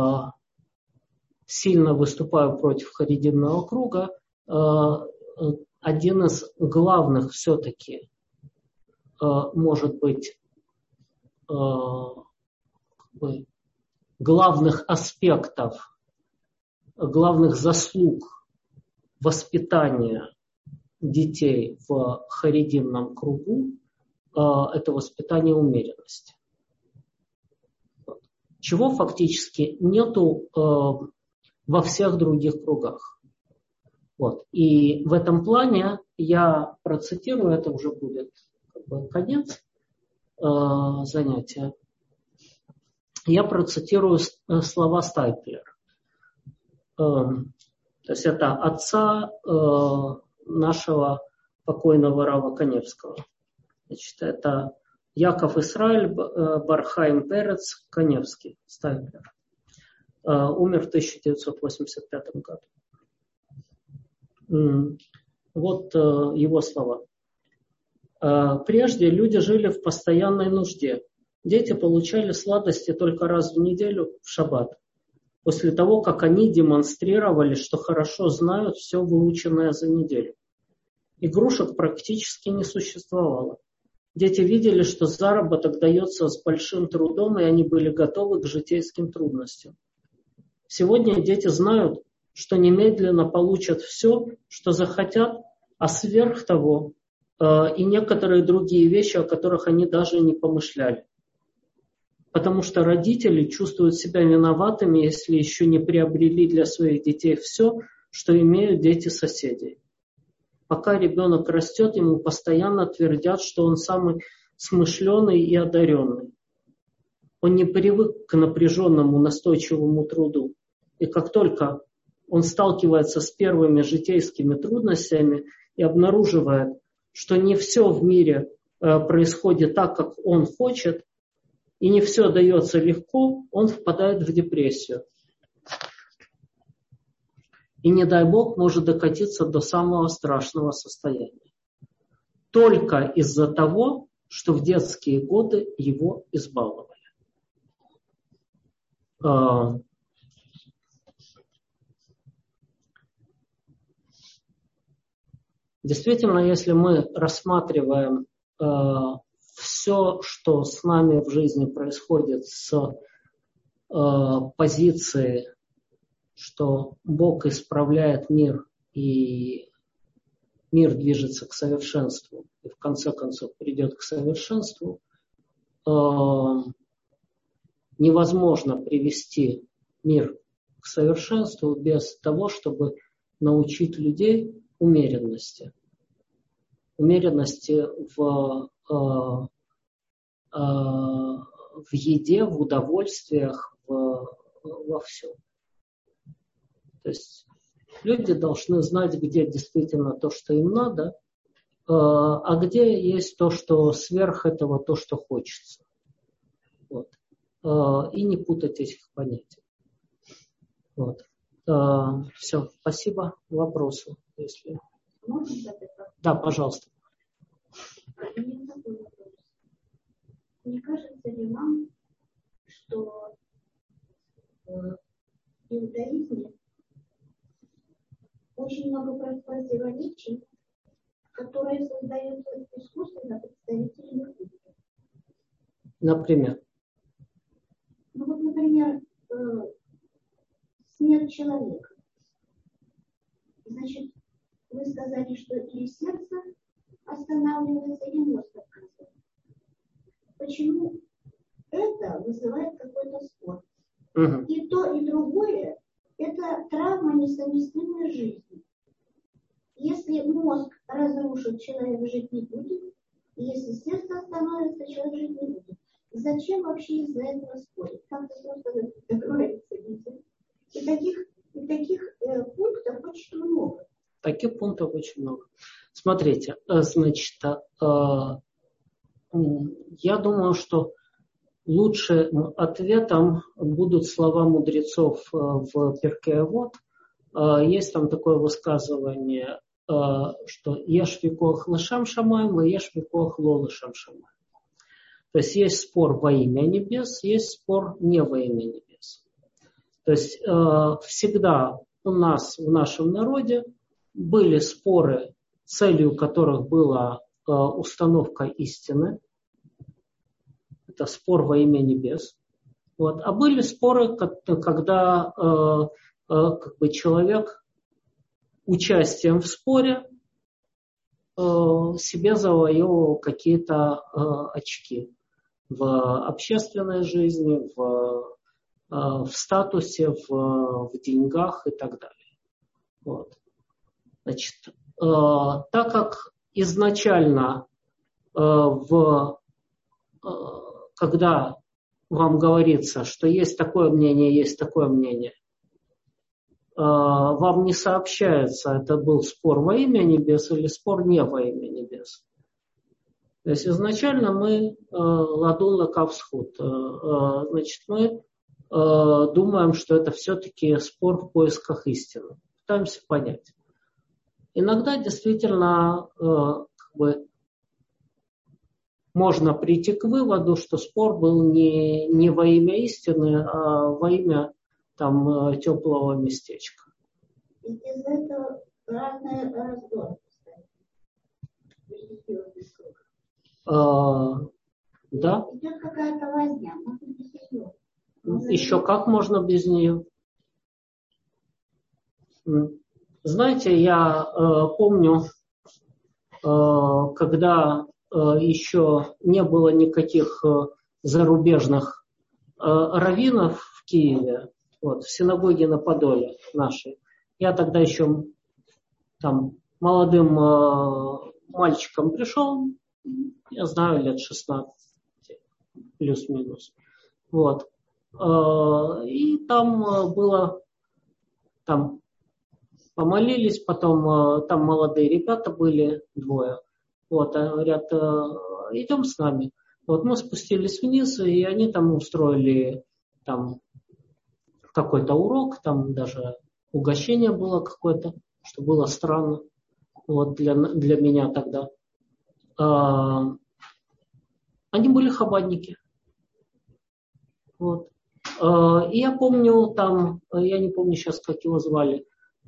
S1: сильно выступаю против харидимного круга, э, один из главных все-таки, э, может быть, э, главных аспектов, главных заслуг воспитания детей в харидимном кругу, это воспитание умеренности. Чего фактически нету э, во всех других кругах. Вот. И в этом плане я процитирую, это уже будет как бы конец э, занятия. Я процитирую слова Стайплера. Э, то есть это отца э, нашего покойного Рава Каневского. Значит, это Яков Исраэль Бархайм Перец Каневский, Стайплер. Умер в тысяча девятьсот восемьдесят пятом году. Вот его слова. Прежде люди жили в постоянной нужде. Дети получали сладости только раз в неделю в шаббат. После того, как они демонстрировали, что хорошо знают все выученное за неделю. Игрушек практически не существовало. Дети видели, что заработок дается с большим трудом, и они были готовы к житейским трудностям. Сегодня дети знают, что немедленно получат все, что захотят, а сверх того э, и некоторые другие вещи, о которых они даже не помышляли. Потому что родители чувствуют себя виноватыми, если еще не приобрели для своих детей все, что имеют дети соседей. Пока ребенок растет, ему постоянно твердят, что он самый смышленый и одаренный. Он не привык к напряженному, настойчивому труду. И как только он сталкивается с первыми житейскими трудностями и обнаруживает, что не все в мире происходит так, как он хочет, и не все дается легко, он впадает в депрессию. И, не дай Бог, может докатиться до самого страшного состояния. Только из-за того, что в детские годы его избаловали. Действительно, если мы рассматриваем все, что с нами в жизни происходит с позиции, что Бог исправляет мир и мир движется к совершенству и в конце концов придет к совершенству, э, невозможно привести мир к совершенству без того, чтобы научить людей умеренности. Умеренности в, э, э, в еде, в удовольствиях, в, во всем. То есть люди должны знать, где действительно то, что им надо, э, а где есть то, что сверх этого, то, что хочется. Вот. Э, и не путать этих понятий. Вот. Э, все, спасибо. Вопросы, если... Да, пожалуйста.
S3: Не кажется ли вам, что в иудаизме очень много противоречий, которые создаются искусственно представителями культуры?
S1: Например?
S3: Ну вот, например, смерть человека. Значит, вы сказали, что или сердце останавливается, или мозг отказывается. Почему это вызывает какой-то спор?
S1: Угу.
S3: И то, и другое – это травма, несовместимая с жизнью. Если мозг разрушит, человек жить не будет. Если сердце остановится, человек жить не будет. Зачем вообще из-за этого спорить? Как-то просто договориться. И таких, и таких э, пунктов очень много.
S1: Таких пунктов очень много. Смотрите, значит, я думаю, что лучшим ответом будут слова мудрецов в Перкей Авот. Есть там такое высказывание, что еш викох лешем шамаем, и еш викох ло лешем шамаем. То есть есть спор во имя небес, есть спор не во имя небес. То есть всегда у нас в нашем народе были споры, целью которых была э, установка истины. Это спор во имя небес. Вот. А были споры, когда э, э, как бы человек участием в споре э, себе завоевывал какие-то э, очки в общественной жизни, в, э, в статусе, в, в деньгах и так далее. Вот. Значит, э, так как изначально, э, в, э, когда вам говорится, что есть такое мнение, есть такое мнение, э, вам не сообщается, это был спор во имя небес или спор не во имя небес. То есть изначально мы ладун лакав схуд. Значит, мы э, думаем, что это все-таки спор в поисках истины. Пытаемся понять. Иногда действительно э, как бы, можно прийти к выводу, что спор был не, не во имя истины, а во имя там, теплого местечка.
S3: И из этого разные разборы.
S1: Э, да?
S3: Идет какая-то возня.
S1: Еще как можно без нее? Знаете, я э, помню, э, когда э, еще не было никаких э, зарубежных э, раввинов в Киеве, вот, в синагоге на Подоле нашей, я тогда еще там молодым э, мальчиком пришел, я знаю, лет шестнадцать, плюс-минус. Вот. Э, и там было там помолились, потом там молодые ребята были, двое. Вот, говорят, идем с нами. Вот мы спустились вниз, и они там устроили там какой-то урок, там даже угощение было какое-то, что было странно вот, для, для меня тогда. А, они были хабадники. Вот. А, и я помню там, я не помню сейчас, как его звали,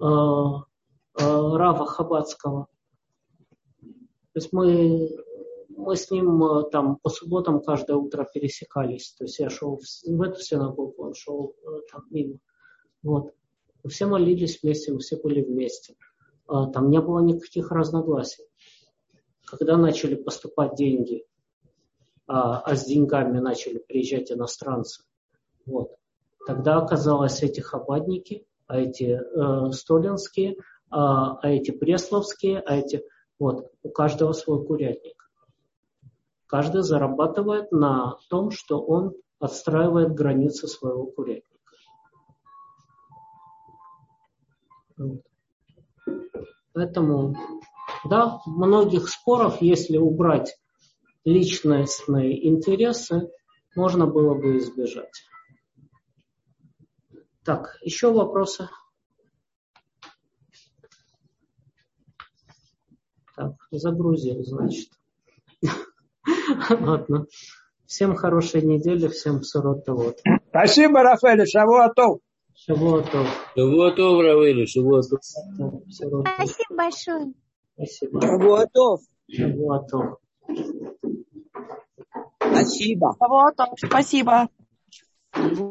S1: Рава Хабадского. То есть мы, мы с ним там по субботам каждое утро пересекались. То есть я шел в, в эту синагогу, он шел там мимо. Вот. Мы все молились вместе, мы все были вместе. там не было никаких разногласий. Когда начали поступать деньги, а, а с деньгами начали приезжать иностранцы, вот, тогда оказалось, эти хабадники, а эти э, столинские, а, а эти бресловские, а эти, вот, у каждого свой курятник. Каждый зарабатывает на том, что он отстраивает границы своего курятника. Вот. Поэтому, да, в многих спорах, если убрать личностные интересы, можно было бы избежать. Так, еще вопросы? Так, загрузили, значит. Ладно. Всем хорошей недели, всем бсорот тавот.
S4: Спасибо, Рафаэль, шавуатов.
S1: Шавуатов.
S2: Шавуатов, Равели, шавуатов.
S5: Спасибо большое.
S1: Спасибо.
S4: Шавуатов.
S1: Шавуатов.
S4: Спасибо.
S6: Вот, спасибо.